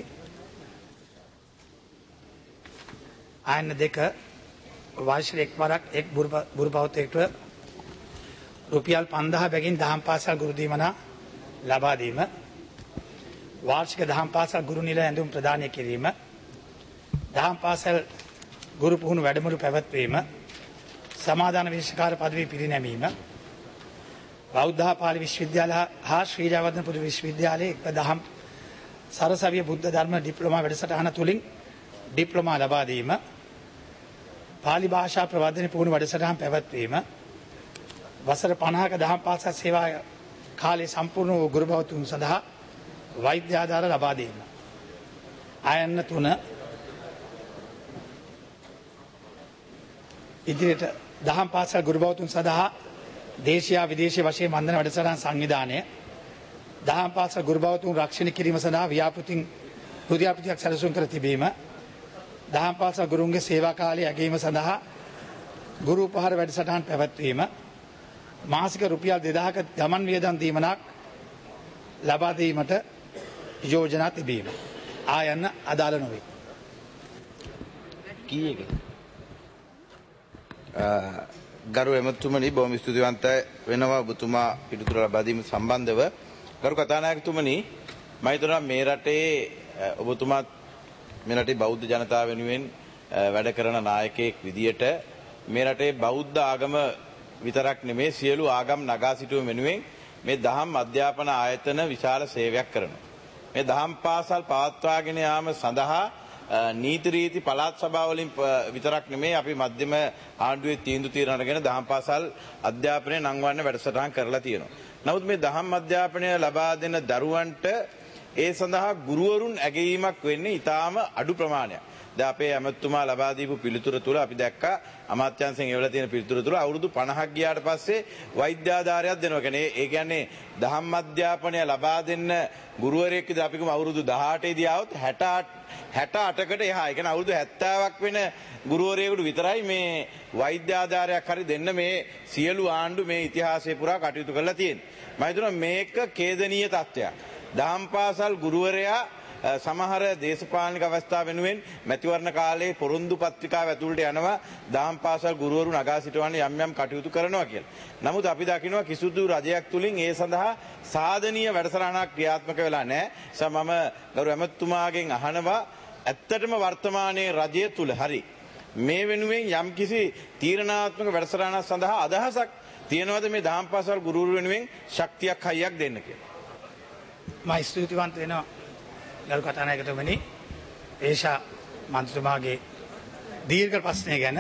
අයන දෙක වාර්ෂික එක්වරක් එක් බුරු පෞතෙක්ට රුපියල් 5000 බැගින් දහම් පාසල් ගුරු දීමනා ලබා දීම, වාර්ෂික දහම් පාසල් ගුරු නිල ඇඳුම් ප්‍රදානය කිරීම, දහම් පාසල් ගුරු පුහුණු වැඩමුළු පැවැත්වීම, සමාදාන විශේෂකාර පදවි පිරිනැමීම, බෞද්ධ පාලි විශ්වවිද්‍යාල හා ශ්‍රී ජයවර්ධන පුද විශ්වවිද්‍යාලයේ දහම් සරසවිය බුද්ධ ධර්ම ඩිප්ලෝමා වැඩසටහන තුලින් ඩිප්ලෝමා ලබා දීම, පාලි භාෂා ප්‍රවර්ධන පුහුණු වැඩසටහන් පැවැත්වීම, වසර 50ක දහම් පාසල් සේවා කාලයේ සම්පූර්ණ වූ ගුරු භවතුන් සඳහා වෛද්‍ය ආධාර ලබා දීම. ආයන්න 3 ඉදිරියට දහම් පාසල් ගුරු භවතුන් සඳහා දේශීය විදේශීය වශයෙන් වන්දන වැඩසටහන් සංවිධානය, දහම් පාසල් ගුරු භවතුන් රක්ෂණය කිරීම සඳහා ව්‍යාපෘතියක් සැලසුම් කර තිබීම, දහම් පාසල් ගුරුන්ගේ සේවා කාලය ඇගීම සඳහා ගුරු උපහාර වැඩසටහන් පැවැත්වීම මාසික රුපියල් 2000ක ගමන් වියදම් දීමනක් ලබා දීමට යෝජනා තිබීම ආයන්න අදාළ නොවේ. කීයක ගරු එමතුමනි බොහොම ස්තුතිවන්ත වෙනවා ඔබතුමා පිටුතුර ලබා දීම සම්බන්ධව. ගරු කතානායකතුමනි මම හිතනවා මේ රටේ ඔබතුමාත් මේ රටේ බෞද්ධ ජනතාව වෙනුවෙන් වැඩ කරන නායකයෙක් විදියට මේ රටේ බෞද්ධ ආගම විතරක් නෙමේ සියලු ආගම් නගා සිටුව වෙනුවෙන් මේ දහම් අධ්‍යාපන ආයතන විශාල සේවයක් කරනවා. මේ දහම් පාසල් පවත්වාගෙන යාම සඳහා නීති රීති පළාත් සභාවලින් විතරක් නෙමේ අපි මධ්‍යම ආණ්ඩුවේ තීන්දුව తీරන අරගෙන දහම් පාසල් අධ්‍යාපනය නංවන්න වැඩසටහන් කරලා තියෙනවා. නමුත් මේ දහම් අධ්‍යාපනය ලබා දෙන දරුවන්ට ඒ සඳහා ගුරුවරුන් ඇගයීමක් වෙන්නේ ඊටාම අඩු ප්‍රමාණයක්. දැන් අපේ ඇමතුමා ලබා දීපු පිළිතුර තුල අපි දැක්කා අමාත්‍යාංශයෙන් එවලා තියෙන පිළිතුර තුල අවුරුදු 50ක් ගියාට පස්සේ වෛද්‍ය ආධාරයක් දෙනවා. ඒ කියන්නේ දහම් අධ්‍යාපනය ලබා දෙන්න ගුරුවරයෙක් විදිහට අපි අවුරුදු 18 දී આવොත් 68කට එහා. ඒ කියන්නේ අවුරුදු 70ක් වෙන ගුරුවරයෙකුට විතරයි මේ වෛද්‍ය ආධාරයක් හරි දෙන්න මේ සියලු ආණ්ඩු මේ ඉතිහාසය පුරා කටයුතු කරලා තියෙන්නේ. මම හිතනවා මේක ඛේදනීය තත්ත්වයක්. දහම් පාසල් ගුරුවරයා සමහර දේශපාලනික අවස්ථා වෙනුවෙන් මැතිවරණ කාලේ පොරොන්දු පත්‍රිකාව ඇතුළට යනවා දහම් පාසල් ගුරුවරු නගා සිටවන්න යම් යම් කටයුතු කරනවා කියලා. නමුත් අපි දකිනවා කිසිදු රජයක් තුලින් ඒ සඳහා සාධනීය වැඩසටහනක් ක්‍රියාත්මක වෙලා නැහැ. මම ගරු ඇමතුමාගෙන් අහනවා ඇත්තටම වර්තමානයේ රජය තුල හරි මේ වෙනුවෙන් යම් කිසි තීරණාත්මක වැඩසටහනක් සඳහා අදහසක් තියෙනවද මේ දහම් පාසල් ගුරුවරු වෙනුවෙන් ශක්තියක් හයියක් දෙන්න කියලා? මම ස්තුතිවන්ත වෙනවා ගරු කතානායකතුමනි ඒෂා මන්ත්‍රීතුමාගේ දීර්ඝ ප්‍රශ්නය ගැන.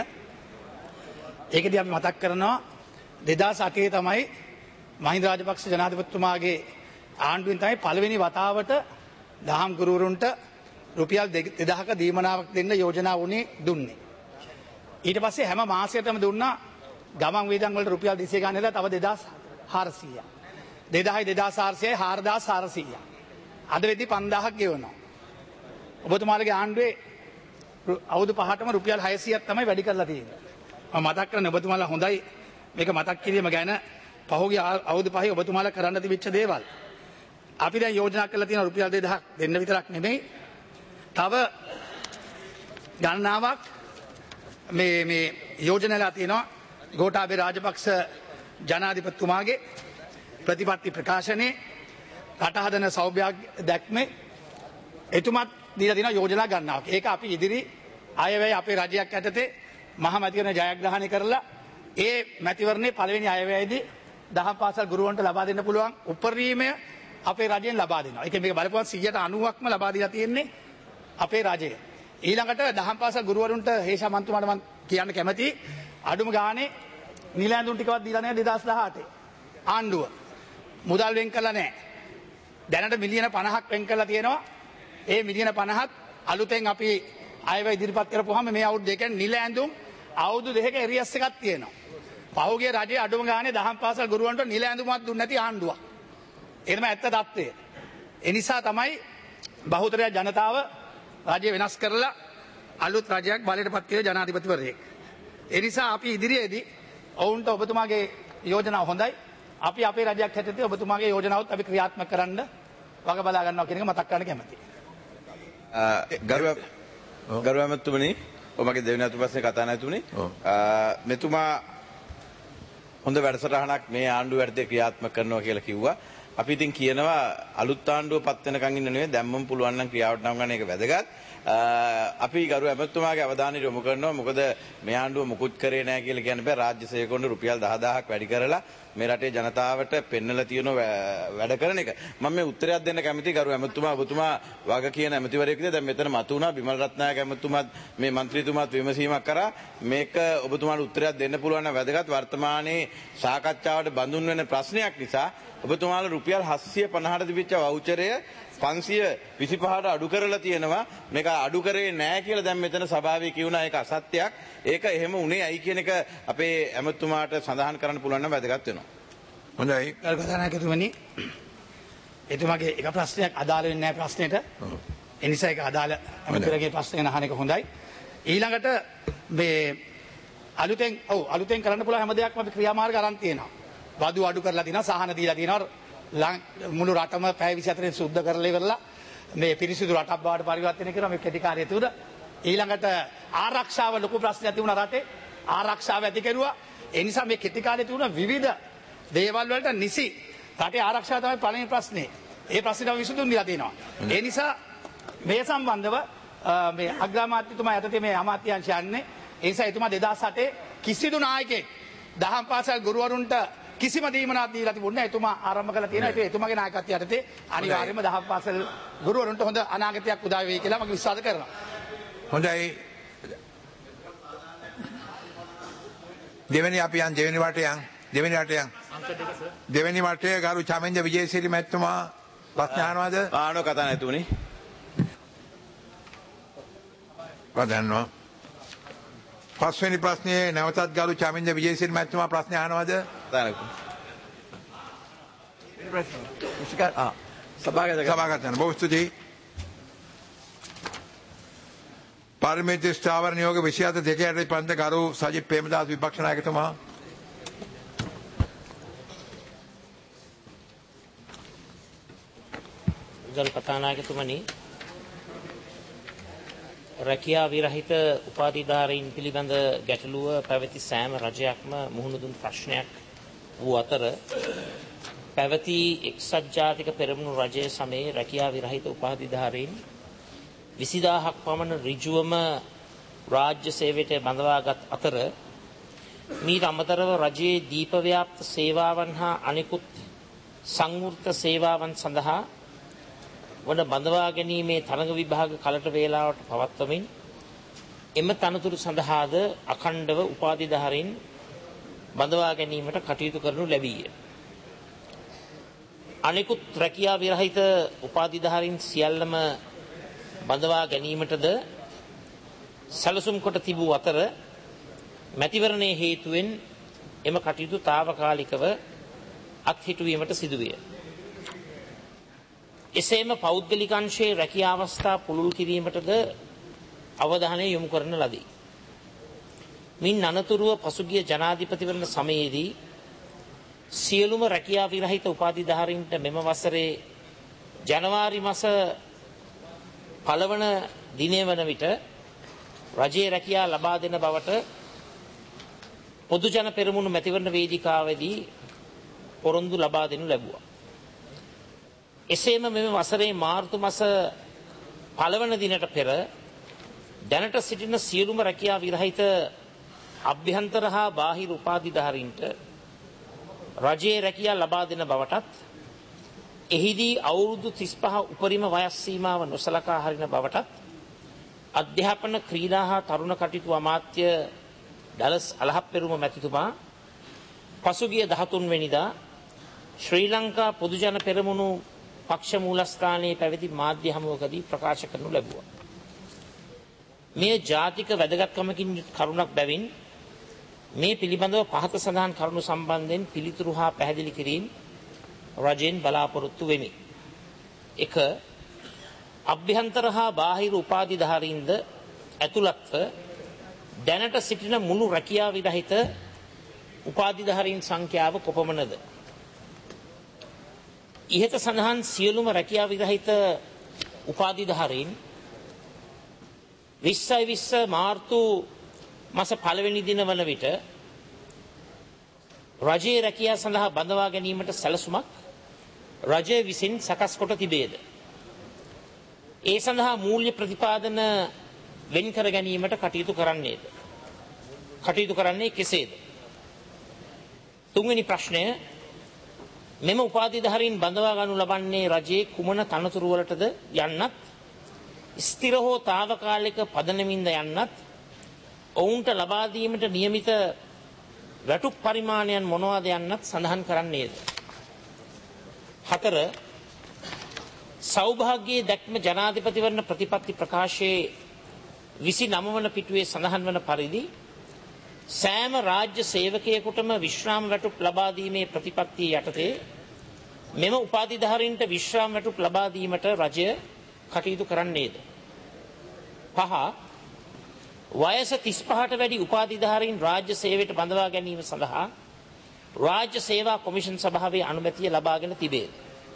ඒකදී අපි මතක් කරනවා 2008 තමයි මහින්ද රාජපක්ෂ ජනාධිපතිතුමාගේ ආණ්ඩුවෙන් තමයි පළවෙනි වතාවට දහම් ගුරුවරුන්ට රුපියල් 2000ක දීමනාවක් දෙන්න යෝජනා දුන්නේ. ඊට පස්සේ හැම මාසයකටම දුන්නා ගමන් වියදම් වලට රුපියල් 200 ගන්න ඉඳලා තව 2400. 2400යි 4400. අද වෙද්දි 5000ක් ගෙවනවා. ඔබතුමාලගේ ආණ්ඩුවේ අවුරුදු 5ටම රුපියල් 600ක් තමයි වැඩි කරලා තියෙන්නේ. මම මතක් කරන්නේ ඔබතුමාලා හොඳයි මේක මතක් කිරීම ගැන පහුගිය අවුරුදු 5 ඔබතුමාලා කරන්න තිබිච්ච දේවල්. අපි දැන් යෝජනා කරලා තියෙන රුපියල් 2000ක් දෙන්න විතරක් නෙමෙයි. තව ගණනාවක් මේ යෝජනාලා තියෙනවා ගෝඨාභය රාජපක්ෂ ජනාධිපතිතුමාගේ ප්‍රතිපත්ති ප්‍රකාශනයේ රට හදන සෞභාග්‍ය දැක්මේ එතුමත් දීලා තියෙන යෝජනා ගන්නවා. ඒක අපි ඉදිරි අයවැය අපේ රජයක් යටතේ මහා මැතිවරණ ජයග්‍රහණය කරලා ඒ මැතිවරණයේ පළවෙනි අයවැයේදී දහම් පාසල් ගුරුවන්ට ලබා දෙන්න පුළුවන් උපරිමය අපේ රජයෙන් ලබා දෙනවා. ඒක මේක බලපුවම 90%ක්ම ලබා දීලා තියෙන්නේ අපේ රජය. ඊළඟට දහම් පාසල් ගුරුවරුන්ට හේෂා මන්ත්‍රීතුමාට මම කියන්න කැමතියි අඩුම ගානේ නිල ඇඳුම් ටිකවත් දීලා නැහැ 2018 ආණ්ඩුව. මුදල් වෙන් කළා නැහැ. දැනට මිලියන 50ක් වෙන් කරලා තියෙනවා. ඒ මිලියන 50ත් අලුතෙන් අපි අයව ඉදිරිපත් කරපුවාම මේ අවුරුදු දෙකෙන් නිල ඇඳුම් අවුරුදු දෙකක එරියස් එකක් තියෙනවා. පහුගිය රජයේ අඩුම ගානේ දහම් පාසල් ගුරුවන්ට නිල ඇඳුමක් දුන්නේ නැති ආණ්ඩුවක්. ඒ තමයි ඇත්ත தත්ත්වය. ඒ නිසා තමයි බහුතරය ජනතාව රජය වෙනස් කරලා අලුත් රජයක් බලයට පත් කළ ජනාධිපතිවරයෙක්. ඒ නිසා අපි ඉදිරියේදී ඔවුන්ට ඔබතුමාගේ යෝජනාව හොඳයි. අපි අපේ රජයක් හැටියට ඔබතුමාගේ යෝජනාවත් අපි ක්‍රියාත්මක කරන්න වග බලා ගන්නවා කියන එක මතක් කරන්න කැමතියි. ගරු ඇමතුමනි ඔබගේ දෙවෙනි අතු ප්‍රශ්නේ කතා නැතුනේ. මෙතුමා හොඳ වැඩසටහනක් මේ ආණ්ඩුව යටතේ ක්‍රියාත්මක කරනවා කියලා කිව්වා. අපි ඉතින් කියනවා අලුත් ආණ්ඩුව පත් වෙනකන් ඉන්න නෙවෙයි දැම්මම පුළුවන් නම් ක්‍රියාවට නම් ගන්න එක වැදගත්. අපි ගරු ඇමතුමාගේ අවධානය යොමු කරනවා මොකද මේ ආණ්ඩුව මුකුත් කරේ නැහැ කියලා කියන්න බෑ. රාජ්‍ය සේවකවරුන්ට රුපියල් 10000ක් වැඩි කරලා මේ රටේ ජනතාවට පෙන්නලා තියෙන වැඩ කරන එක. මම මේ උත්තරයක් දෙන්න කැමතියි ගරු ඇමතුමා ඔබතුමා වග කියන ඇමතිවරයෙක් විදිහට දැන් මෙතන මතු වුණා බිමල් රත්නායක ඇමතුමාත් මේ മന്ത്രിතුමාත් විමසීමක් කරා මේක ඔබතුමාට උත්තරයක් දෙන්න පුළුවන් නම් වැදගත්. වර්තමානයේ සාකච්ඡාවට බඳුන් වෙන ප්‍රශ්නයක් නිසා ඔබතුමාලා රුපියල් 750ට තිබිච්ච වවුචරය 525ට අඩු කරලා තියෙනවා. මේක අඩු කරේ නැහැ කියලා දැන් මෙතන සභාවේ කියුණා. ඒක අසත්‍යයක්. ඒක එහෙම උනේ ඇයි කියන එක අපේ ඇමතුමාට සඳහන් කරන්න පුළුවන් නම් වැදගත් වෙනවා. හොඳයි. ගරු කතානායකතුමනි එතුමාගේ එක ප්‍රශ්නයක් අදාළ වෙන්නේ නැහැ ප්‍රශ්නෙට. ඒ නිසා ඒක අදාළ ඇමතුරගේ ප්‍රශ්න ගැන අහන එක හොඳයි. ඊළඟට මේ අලුතෙන් කරන්න පුළුවන් හැම දෙයක්ම අපි ක්‍රියාමාර්ග අරන් තියෙනවා. වදු අඩු කරලා තියෙනවා, සහන දීලා තියෙනවා. මුළු රටම පැය 24න් සුද්ධ කරලා ඉවරලා මේ පිරිසිදු රටක් බවට පරිවර්තනය කරනවා මේ කෙටි කාර්යය තුළ. ඊළඟට ආරක්ෂාව ලොකු ප්‍රශ්නයක් තිබුණා රටේ. ආරක්ෂාව ඇති කෙරුවා. ඒ නිසා මේ කෙටි කාලේ තිබුණ විවිධ දේවල් වලට නිසි රටේ ආරක්ෂාව තමයි පළවෙනි ප්‍රශ්නේ. ඒ ප්‍රශ්නෙට විසඳුම් දීලා තියෙනවා. ඒ නිසා මේ සම්බන්ධව මේ අග්‍රාමාත්‍යතුමා යටතේ මේ අමාත්‍යාංශය යන්නේ. ඒ නිසා එතුමා 2008 කිසිදු නායකයෙක් දහම් පාසල් ගුරුවරුන්ට කිසිම දීමනක් දීලා තිබුණේ නැහැ. එතුමා ආරම්භ කළා තියෙනවා. ඒක එතුමාගේ නායකත්වය යටතේ අනිවාර්යයෙන්ම දහම් පාසල් ගුරුවරුන්ට හොඳ අනාගතයක් උදා වෙයි කියලා මම විශ්වාස කරනවා. හොඳයි. දෙවෙනි අපි යන් දෙවෙනි වටේ යන් දෙවෙනි වටේ ගරු චමින්ද විජේසිරි මැතිතුමා ප්‍රශ්න අහනවාද? ආනෝ කතා නැතුනේ. වදන්නවා. පස්වෙනි ප්‍රශ්නේ නැවතත් ගරු චමින්ද විජේසිරි මැතිතුමා ප්‍රශ්න අහනවාද? සභාගත කරන්න. බොහෝ ස්තුතියි. පාර්ලිමේන්තු ස්ථාවර නියෝග 27 පන්ද ගරු සජිත් ප්‍රේමදාස විපක්ෂ නායකතුමා. ගරු කතානායකතුමනි, රැකියා විරහිත උපාධිධාරීන් පිළිබඳ ගැටලුව පැවති සෑම රජයක්ම මුහුණ දුන් ප්‍රශ්නයක් වූ අතර පැවති එක්සත් ජාතික පෙරමුණු රජයේ සමයේ රැකියා විරහිත උපාධිධාරීන් 20000ක් පමණ ඍජුවම රාජ්‍ය සේවයට බඳවාගත් අතර මීට අමතරව රජයේ දීපව්‍යාප්ත සේවාවන් හා අනෙකුත් සංවෘත සේවාවන් සඳහා වන බඳවා ගැනීමේ තරඟ විභාග කලට වේලාවට පවත්වමින් එම තනතුරු සඳහාද අඛණ්ඩව උපාධිධාරීන් බඳවා ගැනීමට කටයුතු කරනු ලැබීය. අනෙකුත් රැකියා විරහිත උපාධිධාරීන් සියල්ලම බඳවා ගැනීමටද සැලසුම් කොට තිබූ අතර මැතිවරණයේ හේතුවෙන් එම කටයුතු తాවකාලිකව අත්හිටුවීමට සිදුවිය. එසේම පෞද්ගලික අංශයේ රැකියා අවස්ථා පුළුල් කිරීමටද අවධානය යොමු කරන ලදී. මින් අනතුරුව පසුගිය ජනාධිපතිවරණ සමයේදී සියලුම රැකියා විරහිත උපාධිධාරීන්ට මෙම වසරේ ජනවාරි මාස පළවන දිනය වන විට රජයේ රැකියා ලබා දෙන බවට පොදු ජන පෙරමුණු මැතිවරණ වේදිකාවේදී පොරොන්දු ලබා දෙනු ලැබුවා. එසේම මෙම වසරේ මාර්තු මාස පළවන දිනට පෙර දැනට සිටින සියලුම රැකියා විරහිත අභ්‍යන්තර හා බාහිර උපාධිධාරීන්ට රජයේ රැකියා ලබා දෙන බවටත් එහිදී අවුරුදු 35 උපරිම වයස් සීමාව නොසලකා හරින බවටත් අධ්‍යාපන ක්‍රීඩා හා තරුණ කටයුතු අමාත්‍ය ඩලස් අලහප්පෙරුම මැතිතුමා පසුගිය 13 වෙනිදා ශ්‍රී ලංකා පොදු ජන පෙරමුණු පක්ෂ මූලස්ථානයේ පැවති මාධ්‍ය හමුවකදී ප්‍රකාශ කරනු ලැබුවා. මේ ජාතික වැදගත්කමකින් කරුණක් බැවින් මේ පිළිබඳව පහත සඳහන් කරුණු සම්බන්ධයෙන් පිළිතුරු හා පැහැදිලි කිරීම රජයෙන් බලාපොරොත්තු වෙමි. 1. අභ්‍යන්තර හා බාහිර උපාධිධාරීන්ද ඇතුළත්ව දැනට සිටින මුළු රැකියා විරහිත උපාධිධාරීන් සංඛ්‍යාව කොපමණද? ඉහත සඳහන් සියලුම රැකියා විරහිත උපාධිධාරීන් 2020 මාර්තු මාස පළවෙනි දින වන විට රජයේ රැකියා සඳහා බඳවා ගැනීමට සැලසුමක් රජය විසින් සකස් කොට තිබේද? ඒ සඳහා මූල්‍ය ප්‍රතිපාදන වෙන් කර ගැනීමට කටයුතු කරන්නේද? කටයුතු කරන්නේ කෙසේද? තුන්වෙනි ප්‍රශ්නය, මෙම උපාධිධාරීන් බඳවා ගනු ලබන්නේ රජයේ කුමන තනතුරු වලටද යන්නත් ස්ථිර හෝ తాවකාලික පදනමින්ද යන්නත් ඔවුන්ට ලබා දීමට නියමිත වැටුප් පරිමාණයන් මොනවාද යන්නත් සඳහන් කරන්නේද? 4. සෞභාග්‍යයේ දැක්ම ජනාධිපතිවරණ ප්‍රතිපත්ති ප්‍රකාශයේ 29 වන පිටුවේ සඳහන් වන පරිදි සෑම රාජ්‍ය සේවකයෙකුටම විශ්‍රාම වැටුප් ලබා දීමේ ප්‍රතිපත්තිය යටතේ මෙම උපාධිධාරීන්ට විශ්‍රාම වැටුප් ලබා දීමට රජය කටයුතු කරන්නේද? 5. වයස 35ට වැඩි උපාධිධාරීන් රාජ්‍ය සේවයට බඳවා ගැනීම සඳහා රාජ්‍ය සේවා කොමිෂන් සභාවේ අනුමැතිය ලබාගෙන තිබේ.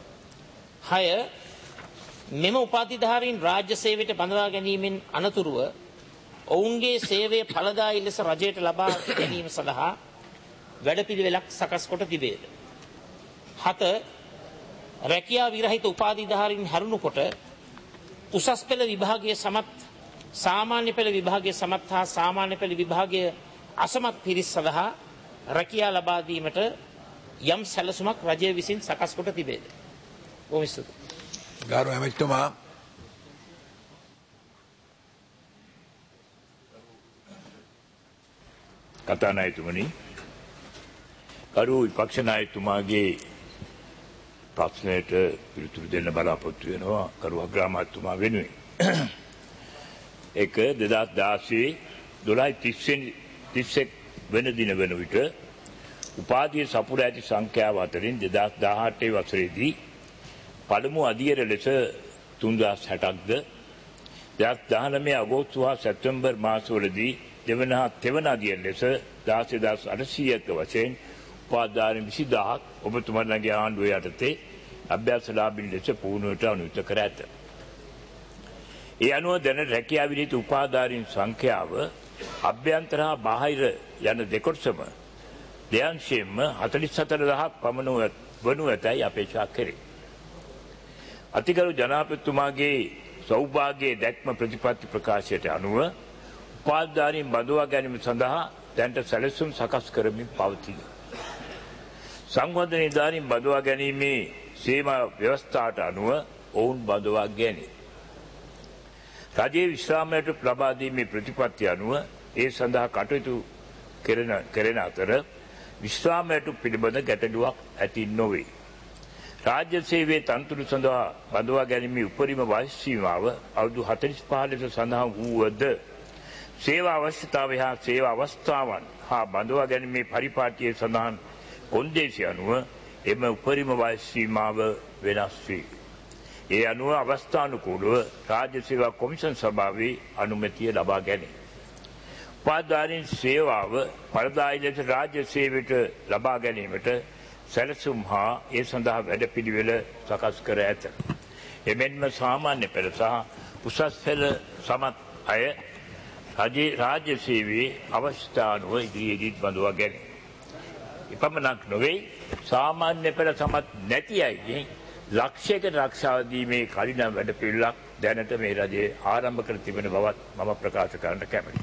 6. මෙම උපාධිධාරීන් රාජ්‍ය සේවයට බඳවා ගැනීමෙන් අනතුරුව ඔවුන්ගේ සේවය ඵලදායී ලෙස රජයට ලබා ගැනීම සඳහා වැඩපිළිවෙලක් සකස් කොට තිබේද. 7. රැකියා විරහිත උපාධිධාරීන් හැරුණුකොට උසස් පෙළ විභාගයේ සමත් සාමාන්‍ය පෙළ විභාගයේ සමත් හා සාමාන්‍ය පෙළ විභාගයේ අසමත් පිරිස් සඳහා රැකියා ලබා දීමට යම් සැලසුමක් රජය විසින් සකස් කොට තිබේද. බොහොම ස්තුතියි. ගරු ඇමතිතුමා කතානායකතුමනි කරු විපක්ෂ නායකතුමාගේ ප්‍රශ්නයට පිළිතුරු දෙන්න බලාපොරොත්තු වෙනවා කරු අග්‍රාමාත්‍යතුමා වෙනුවෙන්. 2016 12 වෙන දින වන විට උපාධිය සපුර ඇති සංඛ්‍යාව අතරින් 2018 වසරේදී පළමු අදියර ලෙස 3060ක්ද 2019 අගෝස්තු හා සැප්තැම්බර් මාසවලදී දෙවන හා තෙවන අදියර ලෙස 16800ක වශයෙන් උපාධිධාරීන් 20000ක් ඔබතුමාලගේ ආණ්ඩුව යටතේ අභ්‍යාසලාභීන් ලෙස පුහුණුවට අනුමත කර ඇත. ඒ අනුව දැන රැකියා විරහිත උපාධිධාරීන් සංඛ්‍යාව අභ්‍යන්තර හා බාහිර යන දෙකොටසම දෙයන්ෂයෙන්ම 44000ක් පමණ වනු ඇතැයි අපේක්ෂා කෙරේ. අතිගරු ජනාධිපතිතුමාගේ සෞභාග්‍යයේ දැක්ම ප්‍රතිපත්ති ප්‍රකාශයට අනුව උපාධිධාරීන් බඳවා ගැනීම සඳහා දැනට සැලසුම් සකස් කරමින් පවතී. සංවර්ධනීධාරීන් බඳවා ගැනීමේ සේවා ව්‍යවස්ථාවට අනුව ඔවුන් බඳවා ගැනේ. රජයේ විශ්‍රාමයට ලබා දීමේ ප්‍රතිපත්ති අනුව ඒ සඳහා කටයුතු කෙරෙන අතර විශ්‍රාමයට පිළිබඳ ගැටලුවක් ඇති නොවේ. රාජ්‍ය සේවයේ තනතුරු සඳහා බඳවා ගැනීමේ උපරිම වයස් සීමාව අවුරුදු 45 ලෙස සඳහන් වූවද සේවා අවශ්‍යතාවය හා සේවා අවස්ථාවන් හා බඳවා ගැනීමේ පරිපාටියේ සඳහන් කොන්දේසි අනුව එම උපරිම වයස් සීමාව වෙනස් වේ. ඒ අනුව අවස්ථානුකූලව රාජ්‍ය සේවා කොමිෂන් සභාවේ අනුමැතිය ලබා ගැනේ. උපාධිධාරීන් සේවාව ඵලදායී ලෙස රාජ්‍ය සේවයට ලබා ගැනීමට සැලසුම් හා ඒ සඳහා වැඩපිළිවෙල සකස් කර ඇත. එමෙන්ම සාමාන්‍ය පෙළ සහ උසස් පෙළ සමත් අය රාජ්‍ය සේවයේ අවස්ථානුව ඉදිරියේදී බඳවා ගැනේ. එපමණක් නොවේ සාමාන්‍ය පෙළ සමත් නැති අයගේ ලක්ෂයකට රක්ෂා දීමේ කලින වැඩපිළිවෙලක් දැනට මේ රජයේ ආරම්භ කර තිබෙන බවත් මම ප්‍රකාශ කරන්න කැමැතියි.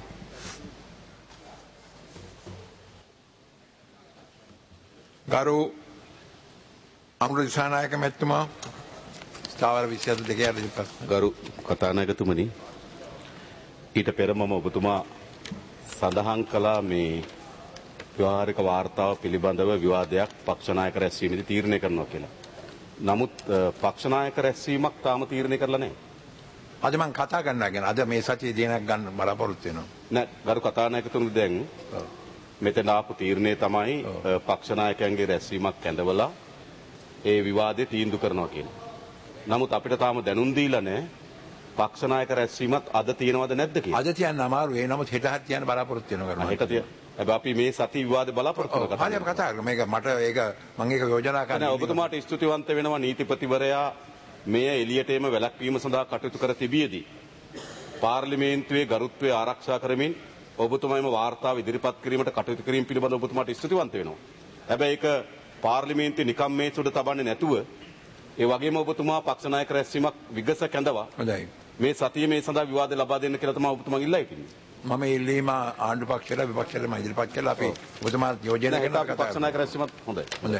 ගරු අමරු දිසානායක මැතිතුමා ස්ථාවර 22 ඉදිරිපත්. ගරු කතානායකතුමනි ඊට පෙර මම ඔබතුමා සඳහන් කළා මේ ව්‍යවහාරික වාර්තාව පිළිබඳව විවාදයක් පක්ෂ නායක රැස්වීමේදී තීරණය කරනවා කියලා. නමුත් පක්ෂ නායක රැස්වීමක් තාම තීරණය කරලා නැහැ. අද මම කතා කරනවා ගැන අද මේ සතියේ දිනක් ගන්න බලාපොරොත්තු වෙනවා. නෑ ගරු කතානායකතුමනි දැන් මෙතන ආපු තීරණය තමයි පක්ෂ නායකයන්ගේ රැස්වීමක් කැඳවලා ඒ විවාදේ තීන්දුව කරනවා කියන්නේ. නමුත් අපිට තාම දැනුම් දීලා නැහැ පක්ෂ නායක රැස්වීමත් අද තියෙනවද නැද්ද කියලා. අද තියන්න අමාරුයි. ඒ නමුත් හෙට හරි තියන්න බලාපොරොත්තු වෙනවා. හෙට තියන්න. හැබැයි අපි මේ සති විවාදේ බලාපොරොත්තු වෙනවා. හරි අපි කතා කරමු. මේක මට ඒක මම ඒක යෝජනා කරනවා. ඔබතුමාට ස්තුතිවන්ත වෙනවා නීතිපතිවරයා මෙය එළියට එම වැළැක්වීම සඳහා කටයුතු කර තිබියදී පාර්ලිමේන්තුවේ ගරුත්වය ආරක්ෂා කරමින් ඔබතුමාම වාර්තාව ඉදිරිපත් කිරීමට කටයුතු කිරීම පිළිබඳව ඔබතුමාට ස්තුතිවන්ත වෙනවා. හැබැයි ඒක පාර්ලිමේන්තුවේ නිකම් මේ සුඩ තබන්නේ නැතුව ඒ වගේම ඔබතුමා පක්ෂ නායක රැස්වීමක් විගස කැඳවා. හොඳයි. මේ සතියේ මේ සඳහා විවාද ලබා දෙන්න කියලා තමයි ඔබතුමා ඉල්ලා හිටින්නේ. මම ඉල්ලීම ආණ්ඩු පක්ෂයට විපක්ෂයට මම ඉදිරිපත් කළා අපි ඔබතුමා යෝජනා කරනවා කතා පක්ෂ නායක රැස්වීමත් හොඳයි. හොඳයි.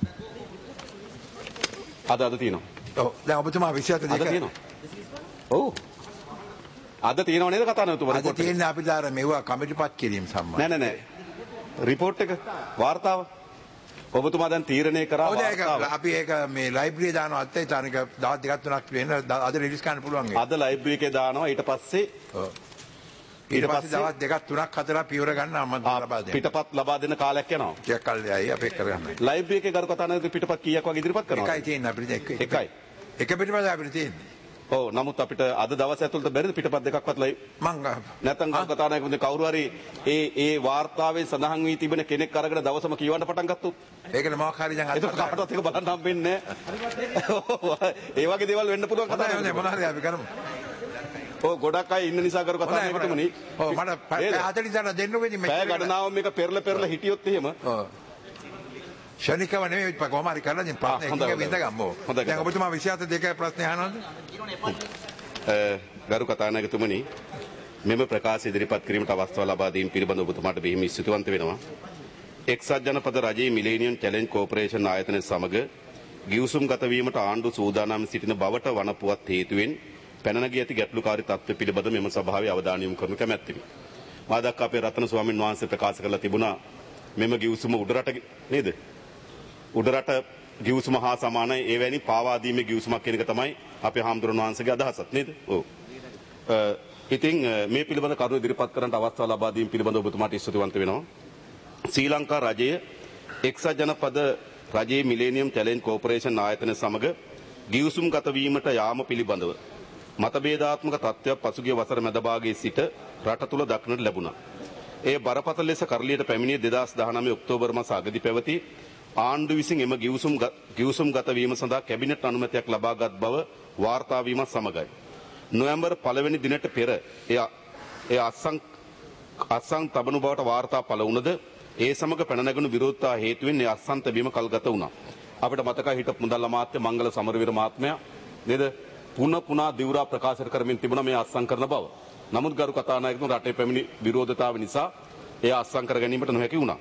අද තියෙනවා. ඔව් දැන් ඔබතුමා 27 දෙක තියෙනවා. ඔව්. අද තියෙනව නේද කතා නතුමා රිපෝට් එක? අද තියෙන්නේ අපි දාර මෙවුවා කමිටිපත් කිරීම සම්බන්ධ. නෑ. රිපෝට් එක වාර්තාව ඔබතුමා දැන් තීරණය කරා වාර්තාව. අපි ඒක මේ ලයිබ්‍රරියේ දානවා අත්තේ තානික දවස් දෙකක් තුනක් වෙන අද රිලීස් කරන්න පුළුවන් ඒක. අද ලයිබ්‍රරි එකේ දානවා ඊට පස්සේ ඊට පස්සේ දවස් දෙකක් තුනක් හතරක් පියවර ගන්න ආමන්ත්‍රණ ලබා දෙන්න. පිටපත් ලබා දෙන්න කාලයක් යනවා. ටිකක් කල්යයි අපි කරගන්න. ලයිබ්‍රරි එකේ ගරු කතානායක පිටපත් කීයක් වගේ ඉදිරිපත් කරනවා? එකයි තියෙන්නේ අපිට එකයි. එකයි. එක පිටපත අපිට තියෙන්නේ. ඔව් නමුත් අපිට අද දවස් ඇතුළත බැරිද පිටපත් දෙකක්වත් නැත්නම් කතානායකතුමනි කවුරු හරි ඒ වාර්තාවේ සඳහන් වී තිබෙන කෙනෙක් අරගෙන දවසම කියවන්න පටන් ගත්තොත් ඒකනේ මොකක් හරි දැන් ඒක කාටවත් ඒක බලන්න හම්බෙන්නේ නැහැ. ඒ වගේ දේවල් වෙන්න පුළුවන් කතාවක්. මොන හරි අපි කරමු. ඔව් ගොඩක් අය ඉන්න නිසා කරු කතානායකතුමනි. ඔව් මට 40 දෙන්න වෙන්නේ මේ. පැය ගණනාවක් මේක පෙරලා හිටියොත් එහෙම. ඔව්. ශනිකව නෙමෙයි කොහොම හරි කරලා ඉතින් ප්‍රශ්න එකක විඳගම්මු. දැන් ඔබතුමා 27 ප්‍රශ්න අහනවද? ගරු කතානායකතුමනි මෙම ප්‍රකාශ ඉදිරිපත් කිරීමට අවස්ථාව ලබා දීම පිළිබඳව ඔබතුමාට බෙහෙම ස්තුතිවන්ත වෙනවා. එක්සත් ජනපද රජයේ මිලේනියම් චැලෙන්ජ් කෝපරේෂන් ආයතනය සමග ගිවිසුම් ගත වීමට ආණ්ඩුව සූදානම් සිටින බවට වනපුවත් හේතුවෙන් පැන නැගී ඇති ගැටලුකාරී තත්ත්ව පිළිබඳව මෙම සභාවේ අවධානය යොමු කරනු කැමැත්තෙමි. මා දක්වා අපේ රත්න ස්වාමීන් වහන්සේ ප්‍රකාශ කරලා තිබුණා මෙම ගිවිසුම උඩරට නේද? උඩරට ගිවිසුම හා සමානයි එවැනි පාවා දීමේ ගිවිසුමක් කියන එක තමයි අපේ හාමුදුරන් වහන්සේගේ අදහසත් නේද? ඔව්. ඉතින් මේ පිළිබඳ කරුණු ඉදිරිපත් කරන්නට අවස්ථාව ලබා දීම පිළිබඳව ඔබතුමාට ස්තුතිවන්ත වෙනවා. ශ්‍රී ලංකා රජය එක්සත් ජනපද රජයේ මිලේනියම් චැලෙන්ජ් කෝපරේෂන් ආයතන සමග ගිවිසුම් ගත වීමට යාම පිළිබඳව මතභේදාත්මක තත්ත්වයක් පසුගිය වසර මැද භාගයේ සිට රට තුල දක්නට ලැබුණා. ඒ බරපතල ලෙස කරලියට පැමිණිය 2019 ඔක්තෝබර් මාස අගදී පැවති ආණ්ඩුව විසින් එම ගිවිසුම් ගත වීම සඳහා කැබිනට් අනුමැතියක් ලබාගත් බව වාර්තා වීමත් සමගයි. නොවැම්බර් 1 වෙනි දිනට පෙර එය අත්සන් තබනු බවට වාර්තා පළ වුණද ඒ සමග පැන නැගුණු විරෝධතා හේතුවෙන් ඒ අත්සන් තැබීම කල්ගත වුණා. අපිට මතකයි හිටපු මුදල් අමාත්‍ය මංගල සමරවීර මහත්මයා නේද පුනා දිවුරා ප්‍රකාශ කරමින් තිබුණා මේ අත්සන් කරන බව. නමුත් ගරු කතානායකතුමා රටේ පැමිණි විරෝධතාව නිසා එය අත්සන් කර ගැනීමට නොහැකි වුණා.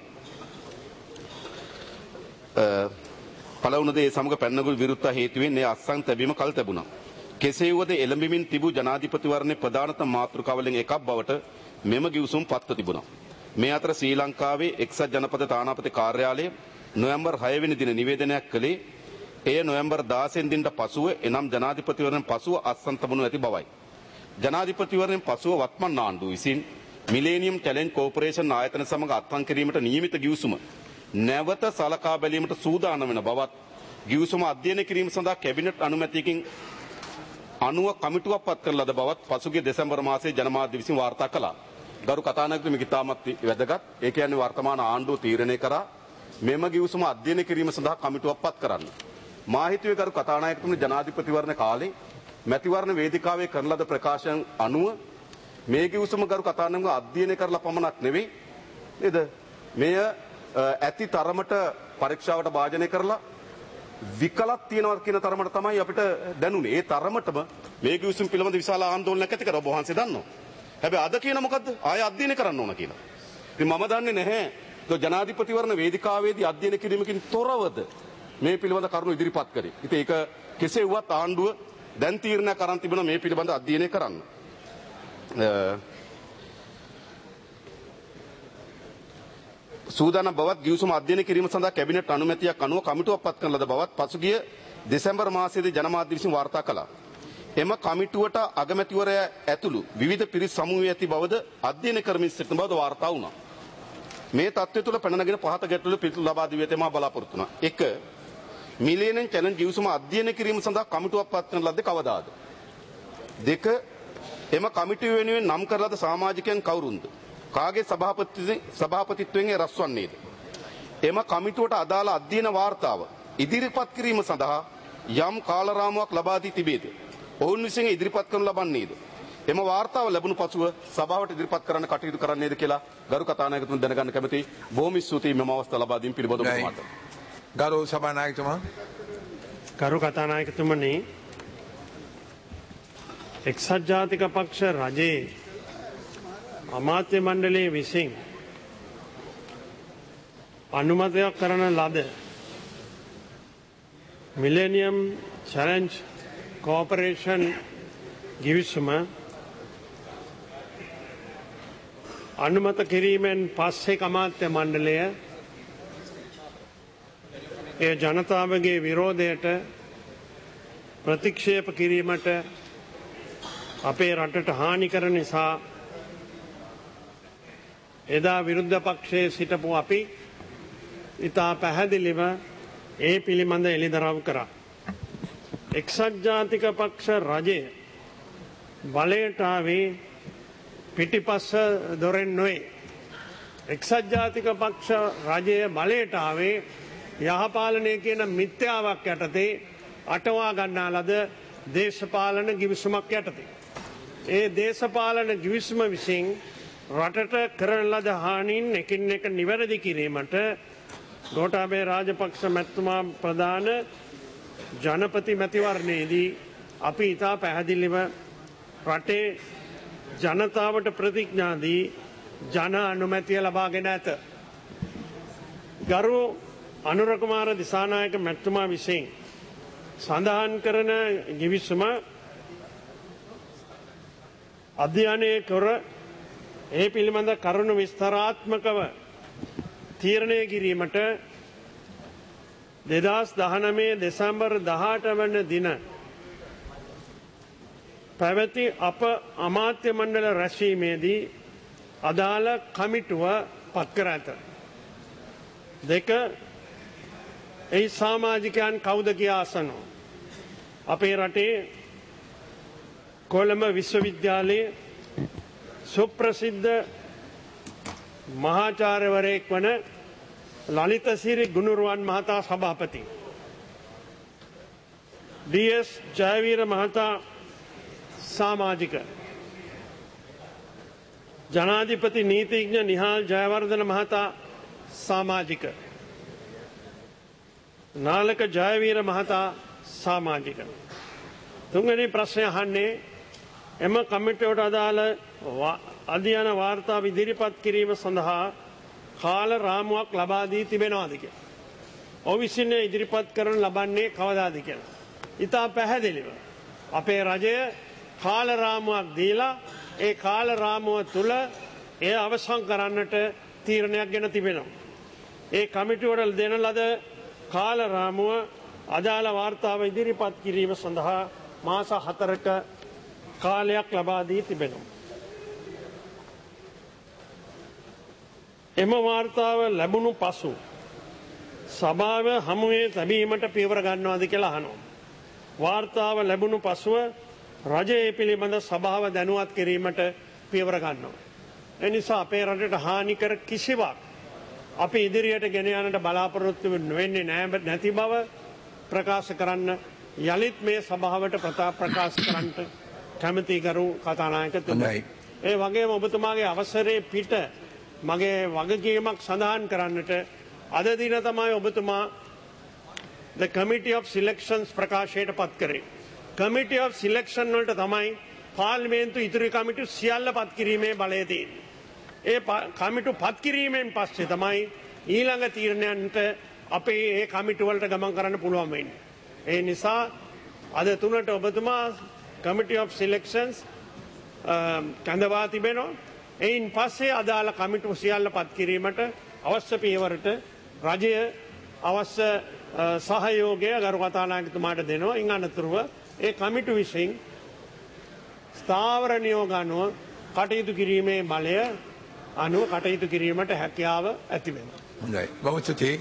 පළවුණද ඒ සමග පැන නැගුණු විරෝධතා හේතුවෙන් ඒ අත්සන් තැබීම කල් තැබුණා. කෙසේ වුවද එළඹෙමින් තිබූ ජනාධිපතිවරණයේ ප්‍රධානතම මාතෘකාවලින් එකක් බවට මෙම ගිවිසුම් පත්ව තිබුණා. මේ අතර ශ්‍රී ලංකාවේ එක්සත් ජනපද තානාපති කාර්යාලය නොවැම්බර් 6 වෙනි දින නිවේදනයක් කළේ එය නොවැම්බර් 16 දිනට පසුව එනම් ජනාධිපතිවරණයෙන් පසුව අත්සන් තබනු ඇති බවයි. ජනාධිපතිවරණයෙන් පසුව වත්මන් ආණ්ඩුව විසින් මිලේනියම් චැලෙන්ජ් කෝපරේෂන් ආයතන සමග අත්සන් කිරීමට නියමිත ගිවිසුම නැවත සලකා බැලීමට සූදානම් වෙන බවත් ගිවිසුම අධ්‍යයනය කිරීම සඳහා කැබිනට් අනුමැතියකින් අනුව කමිටුවක් පත් කරන ලද බවත් පසුගිය දෙසැම්බර් මාසයේ ජනමාධ්‍ය විසින් වාර්තා කළා. ගරු කතානායකතුමනි ඉතාමත් වැදගත්. ඒ කියන්නේ වර්තමාන ආණ්ඩුව තීරණය කරා මෙම ගිවිසුම අධ්‍යයනය කිරීම සඳහා කමිටුවක් පත් කරන්න. මා හිතුවේ ගරු කතානායකතුමනි ජනාධිපතිවරණ කාලේ මැතිවරණ වේදිකාවේ කරන ලද ප්‍රකාශයන් අනුව මේ ගිවිසුම ගරු කතානායකතුමනි අධ්‍යයනය කරලා පමණක් නෙවෙයි නේද? මෙය ඇති තරමට පරීක්ෂාවට භාජනය කරලා විකලක් තියෙනවා කියන තරමට තමයි අපිට දැනුනේ. ඒ තරමටම මේ ගිවිසුම් පිළිබඳ විශාල ආందోලනයක් ඇති කරා. ඔබ වහන්සේ දන්නවා. හැබැයි අද කියන මොකද්ද? ආය අධ්‍යයනය කරන්න ඕන කියලා. ඉතින් මම දන්නේ නැහැ. ජනාධිපතිවරණ වේදිකාවේදී අධ්‍යයනය කිරීමකින් තොරවද මේ පිළිබඳ කරුණු ඉදිරිපත් කරේ. ඉතින් ඒක කෙසේ වුවත් ආණ්ඩුව දැන් තීරණයක් අරන් තිබුණා මේ පිළිබඳ අධ්‍යයනය කරන්න. සූදානම් බවත් ගිවිසුම අධ්‍යයනය කිරීම සඳහා කැබිනට් අනුමැතියක් අනුව කමිටුවක් පත් කරන ලද බවත් පසුගිය දෙසැම්බර් මාසයේදී ජනමාධ්‍ය විසින් වාර්තා කළා. එම කමිටුවට අගමැතිවරයා ඇතුළු විවිධ පිරිස් සමූහය ඇති බවද අධ්‍යයනය කරමින් සිටින බවද වාර්තා වුණා. මේ තත්ත්වය තුළ පැන නැගෙන පහත ගැටලු පිළිතුරු ලබා දී වෙතේ මා බලාපොරොත්තු වුණා. 1. මිලේනියම් චැලෙන්ජ් ගිවිසුම අධ්‍යයනය කිරීම සඳහා කමිටුවක් පත් කරන ලද්දේ කවදාද? 2. එම කමිටුව වෙනුවෙන් නම් කර ලද සමාජිකයන් කවුරුන්ද? කාගේ සභාපතිත්වයෙන් රැස්වන්නේද? එම කමිටුවට අදාළ අධ්‍යයන වාර්තාව ඉදිරිපත් කිරීම සඳහා යම් කාලරාමුවක් ලබා දී තිබේද? ඔවුන් විසින් ඉදිරිපත් කරනු ලබන්නේද? එම වාර්තාව ලැබුණු පසුව සභාවට ඉදිරිපත් කරන්න කටයුතු කරන්නේද කියලා ගරු කතානායකතුමන් දැනගන්න කැමැතියි. බොහොම ස්තුතියි මෙම අවස්ථාව ලබා දීම පිළිබඳව ඔබතුමාට. ගරු සභානායකතුමා. ගරු කතානායකතුමනි, එක්සත් ජාතික පක්ෂ රජයේ අමාත්‍ය මණ්ඩලයේ විසින් අනුමතයක් කරන ලද මිලේනියම් චැලෙන්ජ් කෝපරේෂන් ගිවිසුම අනුමත කිරීමෙන් පස්සේ අමාත්‍ය මණ්ඩලය ඒ ජනතාවගේ විරෝධයට ප්‍රතික්ෂේප කිරීමට අපේ රටට හානි කරන නිසා එදා විරුද්ධ පක්ෂයේ සිටපු අපි ඉතා පැහැදිලිව ඒ පිළිබඳ එළිදරව් කරා. එක්සත් ජාතික පක්ෂ රජය බලයට ආවේ පිටිපස්ස දොරෙන් නොවේ. එක්සත් ජාතික පක්ෂ රජය බලයට ආවේ යහපාලනය කියන මිත්‍යාවක් යටතේ අටවා ගන්නා ලද දේශපාලන ගිවිසුමක් යටතේ. ඒ දේශපාලන ගිවිසුම විසින් රටට කරන ලද හානීන් එකින් එක නිවැරදි කිරීමට ගෝඨාභය රාජපක්ෂ මැතිතුමා ප්‍රධාන ජනපති මැතිවරණයේදී අපි ඉතා පැහැදිලිව රටේ ජනතාවට ප්‍රතිඥා දී ජන අනුමැතිය ලබාගෙන ඇත. ගරු අනුර කුමාර දිසානායක මැතිතුමා විසින් සඳහන් කරන ගිවිසුම අධ්‍යයනය කර ඒ පිළිබඳ කරුණු විස්තරාත්මකව තීරණය කිරීමට 2019 දෙසැම්බර් 18 වන දින පැවති අප අමාත්‍ය මණ්ඩල රැස්වීමේදී අදාළ කමිටුව පත් කර ඇත. දෙක එහි සමාජිකයන් කවුද කියා අසනවා. අපේ රටේ කොළඹ විශ්වවිද්‍යාලයේ සුප්‍රසිද්ධ මහාචාර්යවරයෙක් වන ලලිතසිරි ගුණරුවන් මහතා සභාපති. ඩී.එස්. ජයවීර මහතා සමාජික. ජනාධිපති නීතිඥ නිහාල් ජයවර්ධන මහතා සමාජික. නාලක ජයවීර මහතා සමාජික. තුන්වෙනි ප්‍රශ්නය අහන්නේ එම කමිටුවට අදාළ අධ්‍යයන වාර්තා ඉදිරිපත් කිරීම සඳහා කාල රාමුවක් ලබා දී තිබෙනවාද කියලා. ඔහු විසින් ඉදිරිපත් කරන ලබන්නේ කවදාද කියලා. ඉතා පැහැදිලිව අපේ රජය කාල රාමුවක් දීලා ඒ කාල රාමුව තුල එය අවසන් කරන්නට තීරණයක් ගෙන තිබෙනවා. ඒ කමිටුවට දෙන ලද කාල රාමුව අදාළ වාර්තාව ඉදිරිපත් කිරීම සඳහා මාස 4ක කාලයක් ලබා දී තිබෙනවා. එම වාර්තාව ලැබුණු පසු සභාව හමුවේ තැබීමට පියවර ගන්නවාද කියලා අහනවා. වාර්තාව ලැබුණු පසුව රජයේ පිළිබඳ සභාව දැනුවත් කිරීමට පියවර ගන්නවා. එනිසා අපේ රටට හානිකර කිසිවක් අපි ඉදිරියට ගෙන යන්නට බලාපොරොත්තු වෙන්නේ නැති බව ප්‍රකාශ කරන්න යලිත් මේ සභාවට ප්‍රකාශ කරන්නට කැමති ගරු කතානායකතුමා. ඒ වගේම ඔබතුමාගේ අවසරයේ පිට මගේ වගකීමක් සඳහන් කරන්නට අද දින තමයි ඔබතුමා the committee of selections ප්‍රකාශයට පත් කරේ. committee of selection වලට තමයි පාර්ලිමේන්තු ඉදිරි කමිටු සියල්ල පත් කිරීමේ බලය තියෙන්නේ. ඒ කමිටු පත් කිරීමෙන් පස්සේ තමයි ඊළඟ තීරණයන්ට අපේ ඒ කමිටු වලට ගමන් කරන්න පුළුවන් වෙන්නේ. ඒ නිසා අද 3ට ඔබතුමා committee of selections කැඳවා තිබෙනවා. එයින් පස්සේ අදාළ කමිටු සියල්ල පත් කිරීමට අවශ්‍ය පියවරට රජය අවශ්‍ය සහයෝගය ගරු කතානායකතුමාට දෙනවා. ඉන් අනතුරුව ඒ කමිටු විසින් ස්ථාවර නියෝග අනුව කටයුතු කිරීමේ බලය අනුව කටයුතු කිරීමට හැකියාව ඇති වෙනවා. හොඳයි. බොහොම ස්තුතියි.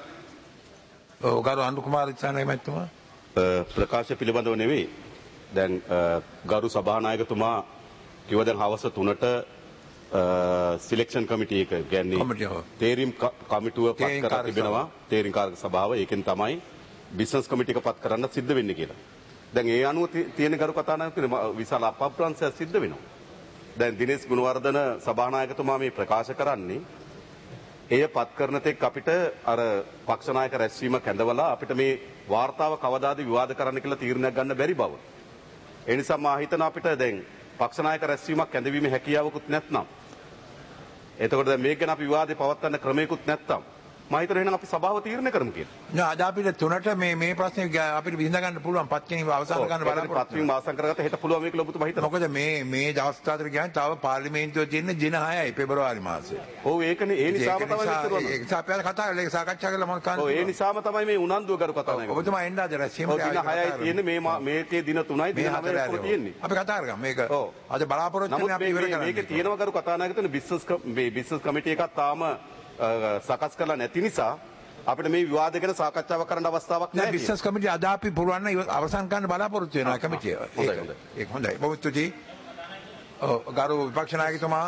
ගරු අනුර කුමාර දිසානායක මහත්මයා ප්‍රකාශ පිළිබඳව නෙවෙයි. දැන් ගරු සභානායකතුමා කිව්ව දැන් හවස 3ට සිලෙක්ෂන් කමිටි එක කියන්නේ තේරීම් කමිටුව පත් කරලා තිබෙනවා. තේරීම් කාරක සභාව ඒකෙන් තමයි බිස්නස් කමිටි එක පත් කරන්න සිද්ධ වෙන්නේ කියලා. දැන් ඒ අනුව තියෙන ගරු කතානායකතුමා විශාල අප්‍රාංශයක් සිද්ධ වෙනවා. දැන් දිනේෂ් ගුණවර්ධන සභානායකතුමා මේ ප්‍රකාශ කරන්නේ එය පත් කරන තෙක් අපිට අර පක්ෂ නායක රැස්වීම කැඳවලා අපිට මේ වාර්තාව කවදාද විවාද කරන්න කියලා තීරණයක් ගන්න බැරි බව. ඒ නිසා මා හිතන අපිට දැන් පක්ෂ නායක රැස්වීමක් කැඳවීමේ හැකියාවකුත් නැත්නම් එතකොට දැන් මේක ගැන අපි විවාදේ පවත්වන්න ක්‍රමයකුත් නැත්නම් මම හිතන එහෙනම් අපි සභාව තීරණය කරමු කියලා. නෑ අද අපිට 3ට මේ ප්‍රශ්නේ අපිට විසඳ ගන්න පුළුවන් පත් කිරීම අවසන් කරන්න බලාපොරොත්තු පත්වීම අවසන් කරගත්ත හෙට පුළුවන් මේක ලොබතුමා හිතනවා. මොකද මේ දවස් 4 කියන්නේ තව පාර්ලිමේන්තුවේ තියෙන දින 6යි පෙබරවාරි මාසේ. ඔව් ඒකනේ ඒ නිසාම තමයි ඒක අපි කතා කරලා සාකච්ඡා කරලා මම ඔව් ඒ නිසාම තමයි මේ උනන්දුව කරු කතා කරන්නේ. ඔබතුමා එන්න ආද රැස්වීම දින 6යි තියෙන්නේ මේකේ දින 3යි දින 9යි තියෙන්නේ. අපි කතා කරගමු මේක. අද බලාපොරොත්තු වෙන්නේ අපි ඉවර කරන්න. මේකේ තියෙනවා කරු කතානායකතුනේ බිස්නස් කමිටි එකක් තාම සකස් කරලා නැති නිසා අපිට මේ විවාද ගැන සාකච්ඡාවක් කරන්න අවස්ථාවක් නැහැ. බිස්නස් කමිටිය අද අපි පුරවන්න අවසන් කරන්න බලාපොරොත්තු වෙනවා කමිටිය. ඒක හොඳයි. බොහොම ස්තුතියි. ගරු විපක්ෂ නායකතුමා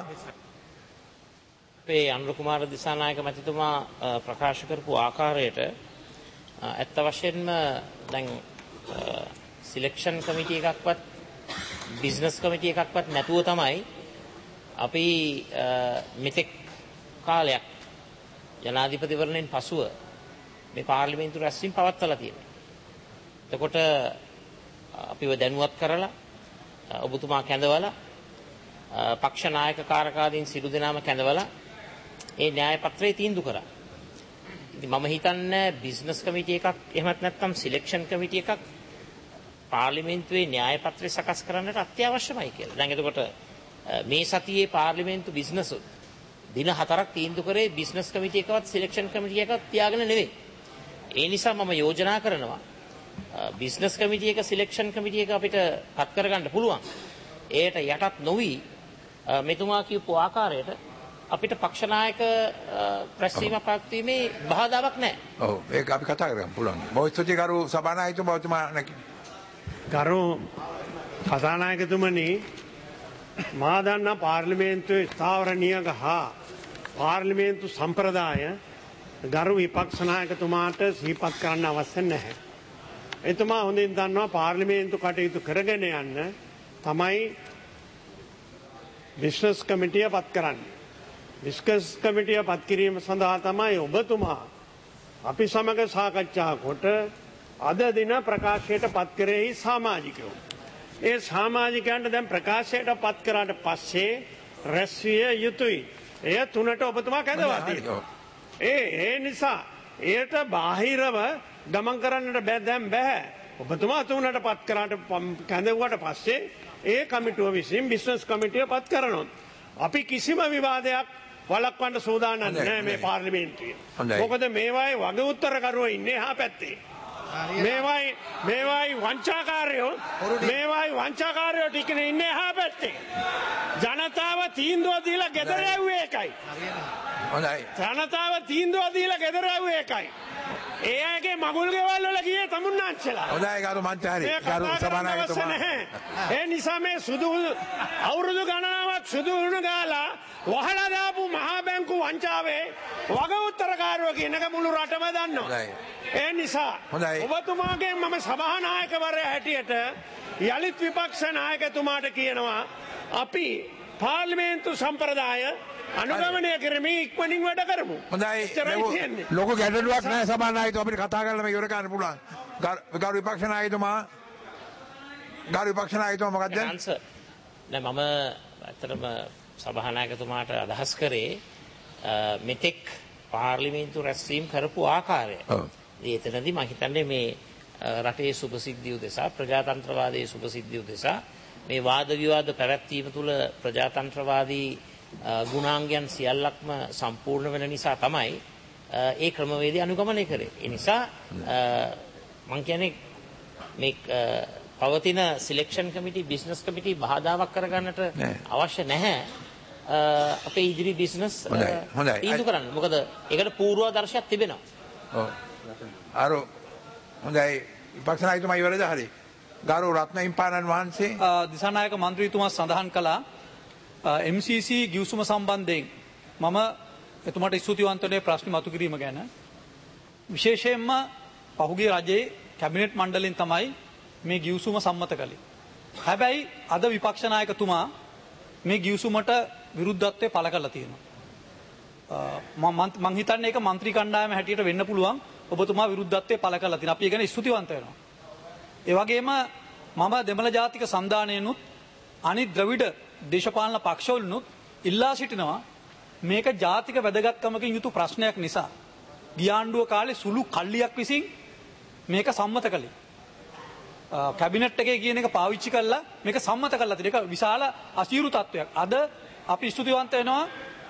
අපේ අනුර කුමාර දිසානායක මැතිතුමා ප්‍රකාශ කරපු ආකාරයට ඇත්ත වශයෙන්ම දැන් සිලෙක්ෂන් කමිටි එකක්වත් බිස්නස් කමිටි එකක්වත් නැතුව තමයි අපි මෙතෙක් කාලයක් ජනාධිපතිවරණයෙන් පසුව මේ පාර්ලිමේන්තු රැස්වීම පවත්වලා තියෙනවා. එතකොට අපිව දැනුවත් කරලා ඔබතුමා කැඳවලා පක්ෂ නායක කාරකාදීන් සිළු දෙනාම කැඳවලා ඒ න්‍යාය පත්‍රය තීන්දුව කරා. ඉතින් මම හිතන්නේ බිස්නස් කමිටි එකක් එහෙමත් නැත්නම් සිලෙක්ෂන් කමිටි එකක් පාර්ලිමේන්තුවේ න්‍යාය පත්‍රය සකස් කරන්නට අත්‍යවශ්‍යමයි කියලා. දැන් එතකොට මේ සතියේ පාර්ලිමේන්තු බිස්නස් දින 4ක් තීන්දුව කරේ බිස්නස් කමිටි එකවත් සිලෙක්ෂන් කමිටි එකවත් තියාගෙන නෙවෙයි. ඒ නිසා මම යෝජනා කරනවා බිස්නස් කමිටි එක සිලෙක්ෂන් කමිටි එක අපිට පත් කරගන්න පුළුවන්. ඒට යටත් නොවි මෙතුමා කියපු ආකාරයට අපිට පක්ෂ නායක ප්‍රශ්න පැවැත්වීමේ බාධාවක් නැහැ. ඔව් ඒක අපි කතා කරමු පුළුවන්. බොහොම ස්තුතියි ගරු සභානායකතුමා ඔබතුමා ගරු කතානායකතුමනි මා දන්නා පාර්ලිමේන්තුවේ ස්ථාවර නියඟ හා පාර්ලිමේන්තු සම්ප්‍රදාය ගරු විපක්ෂ නායකතුමාට සිහිපත් කරන්න අවශ්‍ය නැහැ. එතුමා හොඳින් දන්නවා පාර්ලිමේන්තු කටයුතු කරගෙන යන්න තමයි බිස්නස් කමිටිය පත් කරන්නේ. බිස්නස් කමිටිය පත් කිරීම සඳහා තමයි ඔබතුමා අපි සමග සාකච්ඡා කොට අද දින ප්‍රකාශයට පත් කරෙහි සමාජිකයෝ. ඒ සමාජිකයන්ට දැන් ප්‍රකාශයට පත් කරාට පස්සේ රැස්විය යුතුයි. එය 3ට ඔබතුමා කැඳවා තියෙනවා. ඒ නිසා එයට බාහිරව ගමන් කරන්නට දැන් බෑ. ඔබතුමා 3ට පත් කරාට කැඳවුවට පස්සේ ඒ කමිටුව විසින් බිස්නස් කමිටිය පත් කරනවා. අපි කිසිම විවාදයක් වළක්වන්න සූදානම් නැහැ මේ පාර්ලිමේන්තුවේ. මොකද මේවායේ වග උත්තරකරුවෝ ඉන්නේ එහා පැත්තේ. මේවායි වංචාකාරයෝ ටිකන ඉන්නේ එහා පැත්තේ. ජනතාව තීන්දුව දීලා ගෙදර යවුවේ ඒකයි. ජනතාව තීන්දුව දීලා ගෙදර යවුවේ ඒකයි. ඒ අයගේ මගුල් ගෙවල් වල ගියේ තමුන්නාන්සලා. හොඳයි ගරු මන්ත්‍රී ගරු සභානායකතුමා. ඒ නිසා මේ සුදු අවුරුදු ගණනාවක් සුදු උණු ගාලා වහලා දාපු මහා බැංකු වංචාවේ වග උත්තරකාරයෝ කියන එක මුළු රටම දන්නවා. ඒ නිසා ඔබතුමාගේ මම සභානායකවරයා හැටියට යලිත් විපක්ෂ නායකතුමාට කියනවා අපි පාර්ලිමේන්තු සම්ප්‍රදාය අනුගමනය කරමින් ඉක්මනින් වැඩ කරමු. හොඳයි. ලොකු ගැටලුවක් නැහැ සභානායකතුමා අපිට කතා කරලා මේක ඉවර කරන්න පුළුවන්. ගරු විපක්ෂ නායකතුමා මොකද්ද? දැන් මම ඇත්තටම සභානායකතුමාට අදහස් කරේ මෙතෙක් පාර්ලිමේන්තු රැස්වීම කරපු ආකාරය. එතනදී මම හිතන්නේ මේ රටේ සුභසිද්ධිය උදෙසා ප්‍රජාතන්ත්‍රවාදයේ සුභසිද්ධිය උදෙසා මේ වාද විවාද පැවැත්වීම තුළ ප්‍රජාතන්ත්‍රවාදී ගුණාංගයන් සියල්ලක්ම සම්පූර්ණ වෙන නිසා තමයි ඒ ක්‍රමවේදය අනුගමනය කරේ. ඒ නිසා මම කියන්නේ මේ පවතින සිලෙක්ෂන් කමිටි බිස්නස් කමිටි බාධාවක් කරගන්නට අවශ්‍ය නැහැ. අපේ ඉදිරි බිස්නස් තීන්දුව කරන්න. මොකද ඒකට පූර්වාදර්ශයක් තිබෙනවා. ඔව්. හොඳයි විපක්ෂ නායකතුමා ඉවරද හරි. ගරු රත්නහිම්පාණන් වහන්සේ දිසානායක මන්ත්‍රීතුමා සඳහන් කළා MCC ගිවිසුම සම්බන්ධයෙන් මම එතුමාට ස්තුතිවන්ත වෙන්නේ ප්‍රශ්න මතු කිරීම ගැන. විශේෂයෙන්ම පහුගිය රජයේ කැබිනට් මණ්ඩලයෙන් තමයි මේ ගිවිසුම සම්මත කළේ. හැබැයි අද විපක්ෂ නායකතුමා මේ ගිවිසුමට විරුද්ධත්වය පළ කරලා තියෙනවා. මම හිතන්නේ ඒක മന്ത്രി කණ්ඩායම හැටියට වෙන්න පුළුවන්. ඔබතුමා විරුද්ධත්වය පළ කරලා තියෙනවා. අපි ඒ ගැන ස්තුතිවන්ත වෙනවා. ඒ වගේම මම දෙමළ ජාතික සන්ධානයෙන්ුත් අනිත් ද්‍රවිඩ දේශපාලන පක්ෂවලුනුත් ඉල්ලා සිටිනවා මේක ජාතික වැදගත්කමකින් යුතු ප්‍රශ්නයක් නිසා ගිය ආණ්ඩුව කාලේ සුළු කල්ලියක් විසින් මේක සම්මත කළේ. කැබිනට් එකේ කියන එක පාවිච්චි කළා මේක සම්මත කළා තියෙන එක විශාල අසීරු තත්වයක්. අද අපි ස්තුතිවන්ත වෙනවා.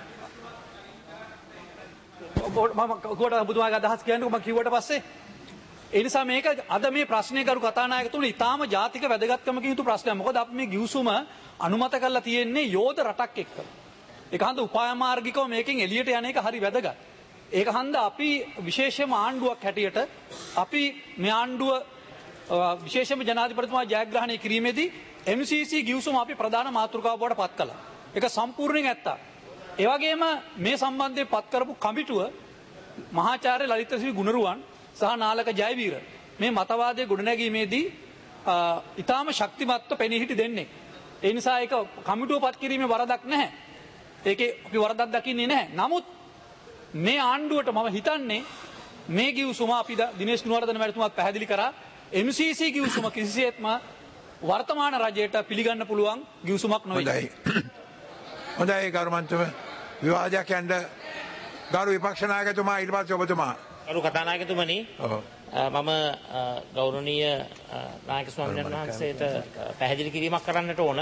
මම කොට ඔබතුමාගේ අදහස් කියන්නේ මම කිව්වට පස්සේ ඒ නිසා මේක අද මේ ප්‍රශ්නේ කරු කතානායකතුමනි ඊටාම ජාතික වැදගත්කමකින් යුතු ප්‍රශ්නයක්. මොකද අපි මේ ගිවිසුම අනුමත කරලා තියෙන්නේ යෝධ රටක් එක්ක. ඒක හන්ද උපාය මාර්ගිකව මේකෙන් එළියට යන එක හරි වැදගත්. ඒක හන්දා අපි විශේෂම ආණ්ඩුවක් හැටියට අපි මේ ආණ්ඩුව විශේෂම ජනාධිපතිතුමා ජයග්‍රහණය කිරීමේදී MCC ගිවිසුම අපි ප්‍රධාන මාතෘකාව බවට පත් කළා. ඒක සම්පූර්ණයෙන් ඇත්ත. ඒ වගේම මේ සම්බන්ධයෙන් පත් කරපු කමිටුව මහාචාර්ය ලලිතසිරි ගුණරුවන් සහ නාලක ජයවීර මේ මතවාදයේ ගොඩනැගීමේදී ඊටාම ශක්තිමත්ව පෙනී සිටි දෙන්නේ. ඒ නිසා ඒක කමිටුව පත් කිරීමේ වරදක් නැහැ. ඒකේ අපි වරදක් දකින්නේ නැහැ. නමුත් මේ ආණ්ඩුවට මම හිතන්නේ මේ ගිවිසුම අපි දිනේෂ් ගුණවර්ධන මැතිතුමාත් පැහැදිලි කරා MCC ගිවිසුම කිසිසේත්ම වර්තමාන රජයට පිළිගන්න පුළුවන් ගිවිසුමක් නොවේ. හොඳයි ගරුමන්තුම විවාදයක් යන්න ගරු විපක්ෂ නායකතුමා ඊට පස්සේ ඔබතුමා. ගරු කතානායකතුමනි මම ගෞරවනීය නායක ස්වාමීන් වහන්සේට පැහැදිලි කිරීමක් කරන්නට ඕන.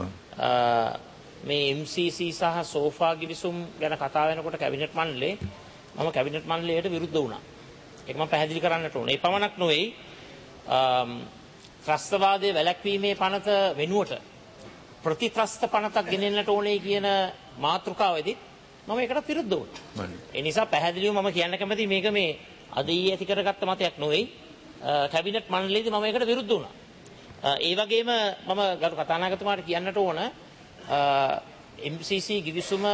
මේ MCC සහ සෝෆා ගිවිසුම් ගැන කතා වෙනකොට කැබිනට් මණ්ඩලයේ මම කැබිනට් මණ්ඩලයට විරුද්ධ වුණා. ඒක මම පැහැදිලි කරන්නට ඕන. ඒ පමණක් නොවේ ත්‍රස්තවාදයේ වැළැක්වීමේ පනත වෙනුවට ප්‍රතිත්‍රස්ත පනතක් ගෙනෙන්නට ඕනේ කියන මාතෘකාවේදී මම ඒකට විරුද්ධ වුණා. ඒ නිසා පැහැදිලිව මම කියන්න කැමතියි මේක මේ අද ඊයේ ඇති කරගත්ත මතයක් නොවේ. කැබිනට් මණ්ඩලයේදී මම ඒකට විරුද්ධ වුණා. ඒ වගේම මම ගරු කතානායකතුමාට කියන්නට ඕන MCC ගිවිසුම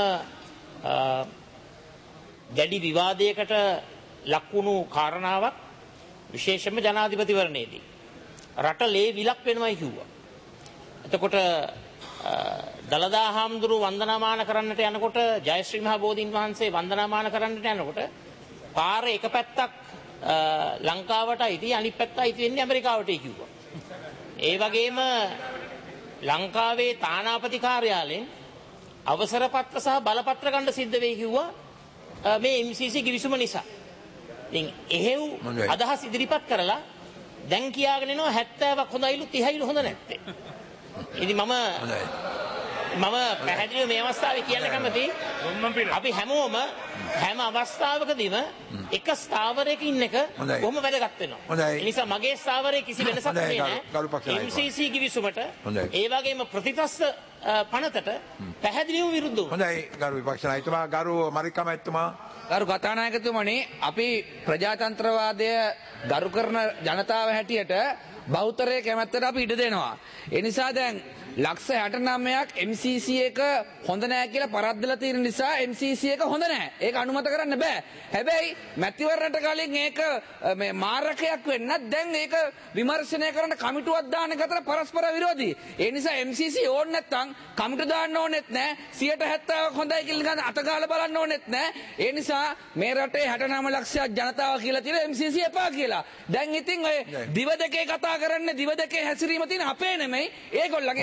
දැඩි විවාදයකට ලක්වුණු කාරණාවක් විශේෂයෙන්ම ජනාධිපතිවරණයේදී රට ලේ විලක් වෙනවයි කිව්වා. එතකොට දලදා හාමුදුරු වන්දනාමාන කරන්නට යනකොට ජයශ්‍රී මහ බෝධීන් වහන්සේ වන්දනාමාන කරන්නට යනකොට පාරේ එක පැත්තක් ලංකාවට අයිති අනිත් පැත්ත අයිති වෙන්නේ ඇමරිකාවට කිව්වා. ඒ වගේම ලංකාවේ තානාපති කාර්යාලයෙන් අවසර පත්‍ර සහ බලපත්‍ර ගන්න සිද්ධ වෙයි කිව්වා මේ MCC ගිවිසුම නිසා. ඉතින් එහෙව් අදහස් ඉදිරිපත් කරලා දැන් කියාගෙන එනවා 70ක් හොඳයිලු 30යිලු හොඳ නැත්තේ. ඉතින් මම පැහැදිලිව මේ අවස්ථාවේ කියන්න කැමතියි අපි හැමෝම හැම අවස්ථාවකදීම එක ස්ථාවරයක ඉන්න එක කොහොම වැදගත් වෙනවා. ඒ නිසා මගේ ස්ථාවරයේ කිසි වෙනසක් නැහැ. MCC ගිවිසුමට ඒ වගේම ප්‍රතිත්‍රස්ත පනතට පැහැදිලිව විරුද්ධ වුණා. හොඳයි ගරු විපක්ෂ නායකතුමා ගරු මරික්කම එතුමා ගරු කතානායකතුමනි අපි ප්‍රජාතන්ත්‍රවාදය ගරු කරන ජනතාව හැටියට බෞතරයේ කැමැත්තට අපි ඉඩ දෙනවා. ඒ නිසා දැන් ලක්ෂ 69ක් MCC එක හොඳ නෑ කියලා පරද්දලා තියෙන නිසා MCC එක හොඳ නෑ. ඒක අනුමත කරන්න බෑ. හැබැයි මැතිවරණට කලින් ඒක මේ මාරකයක් වෙන්නත් දැන් ඒක විමර්ශනය කරන කමිටුවක් දාන එක අතර පරස්පර විරෝධී. ඒ නිසා MCC ඕනේ නැත්නම් කමිටු දාන්න ඕනෙත් නෑ. 70ක් හොඳයි කියලා අතගාලා බලන්න ඕනෙත් නෑ. ඒ නිසා මේ රටේ 69 ලක්ෂයක් ජනතාව කියලා තියෙන MCC එපා කියලා. දැන් ඉතින් ඔය දිව දෙකේ කතා කරන්නේ දිව දෙකේ හැසිරීම තියෙන අපේ නෙමෙයි ඒගොල්ලන්ගේ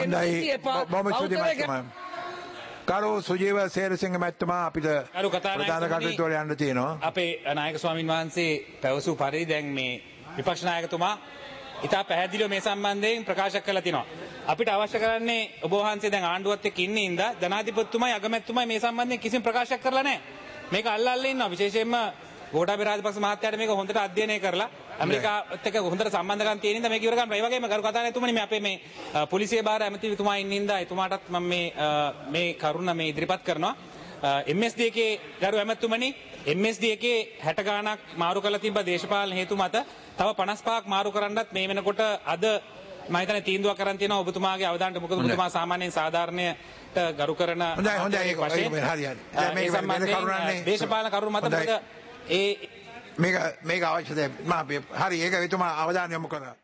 කරු සුජීව සේරසිංහ මැතිතුමා අපිට ප්‍රධාන කටයුතු වල යන්න තියෙනවා. අපේ නායක ස්වාමින් වහන්සේ පැවසූ පරිදි දැන් මේ විපක්ෂ නායකතුමා ඉතා පැහැදිලිව මේ සම්බන්ධයෙන් ප්‍රකාශ කරලා තිනවා. අපිට අවශ්‍ය කරන්නේ ඔබ වහන්සේ දැන් ආණ්ඩුවත් එක්ක ඉන්නේ ඉඳලා ජනාධිපතිතුමයි අගමැතිතුමයි මේ සම්බන්ධයෙන් කිසිම ප්‍රකාශයක් කරලා නැහැ. මේක අල්ලල්ලා ඉන්නවා. විශේෂයෙන්ම ගෝඨාභය රාජපක්ෂ මහත්තයාට මේක හොඳට අධ්‍යයනය කරලා ඇමරිකාවත් එක්ක හොඳට සම්බන්ධකම් තියෙන ඉඳලා මේක ඉවර ගන්න. ඒ වගේම ගරු කතානායකතුමනි මේ අපේ මේ පොලිසිය භාර ඇමතිතුමා ඉන්න ඉඳලා එතුමාටත් මම මේ කරුණ මේ ඉදිරිපත් කරනවා. MSD එකේ ගරු ඇමතිතුමනි MSD එකේ 60 ගාණක් මාරු කරලා තිබ්බ දේශපාලන හේතු මත තව 55ක් මාරු කරන්නත් මේ වෙනකොට අද මම හිතන්නේ තීන්දුවක් කරන් තියෙනවා ඔබතුමාගේ අවධානයට. මොකද ඔබතුමා සාමාන්‍යයෙන් සාධාරණයට ගරු කරන හොඳයි හරි මේ සම්බන්ධයෙන් දේශපාලන කරුණු මත මොකද මේක අවශ්‍යද? හරි ඒක එතුමා අවධානය යොමු කරා.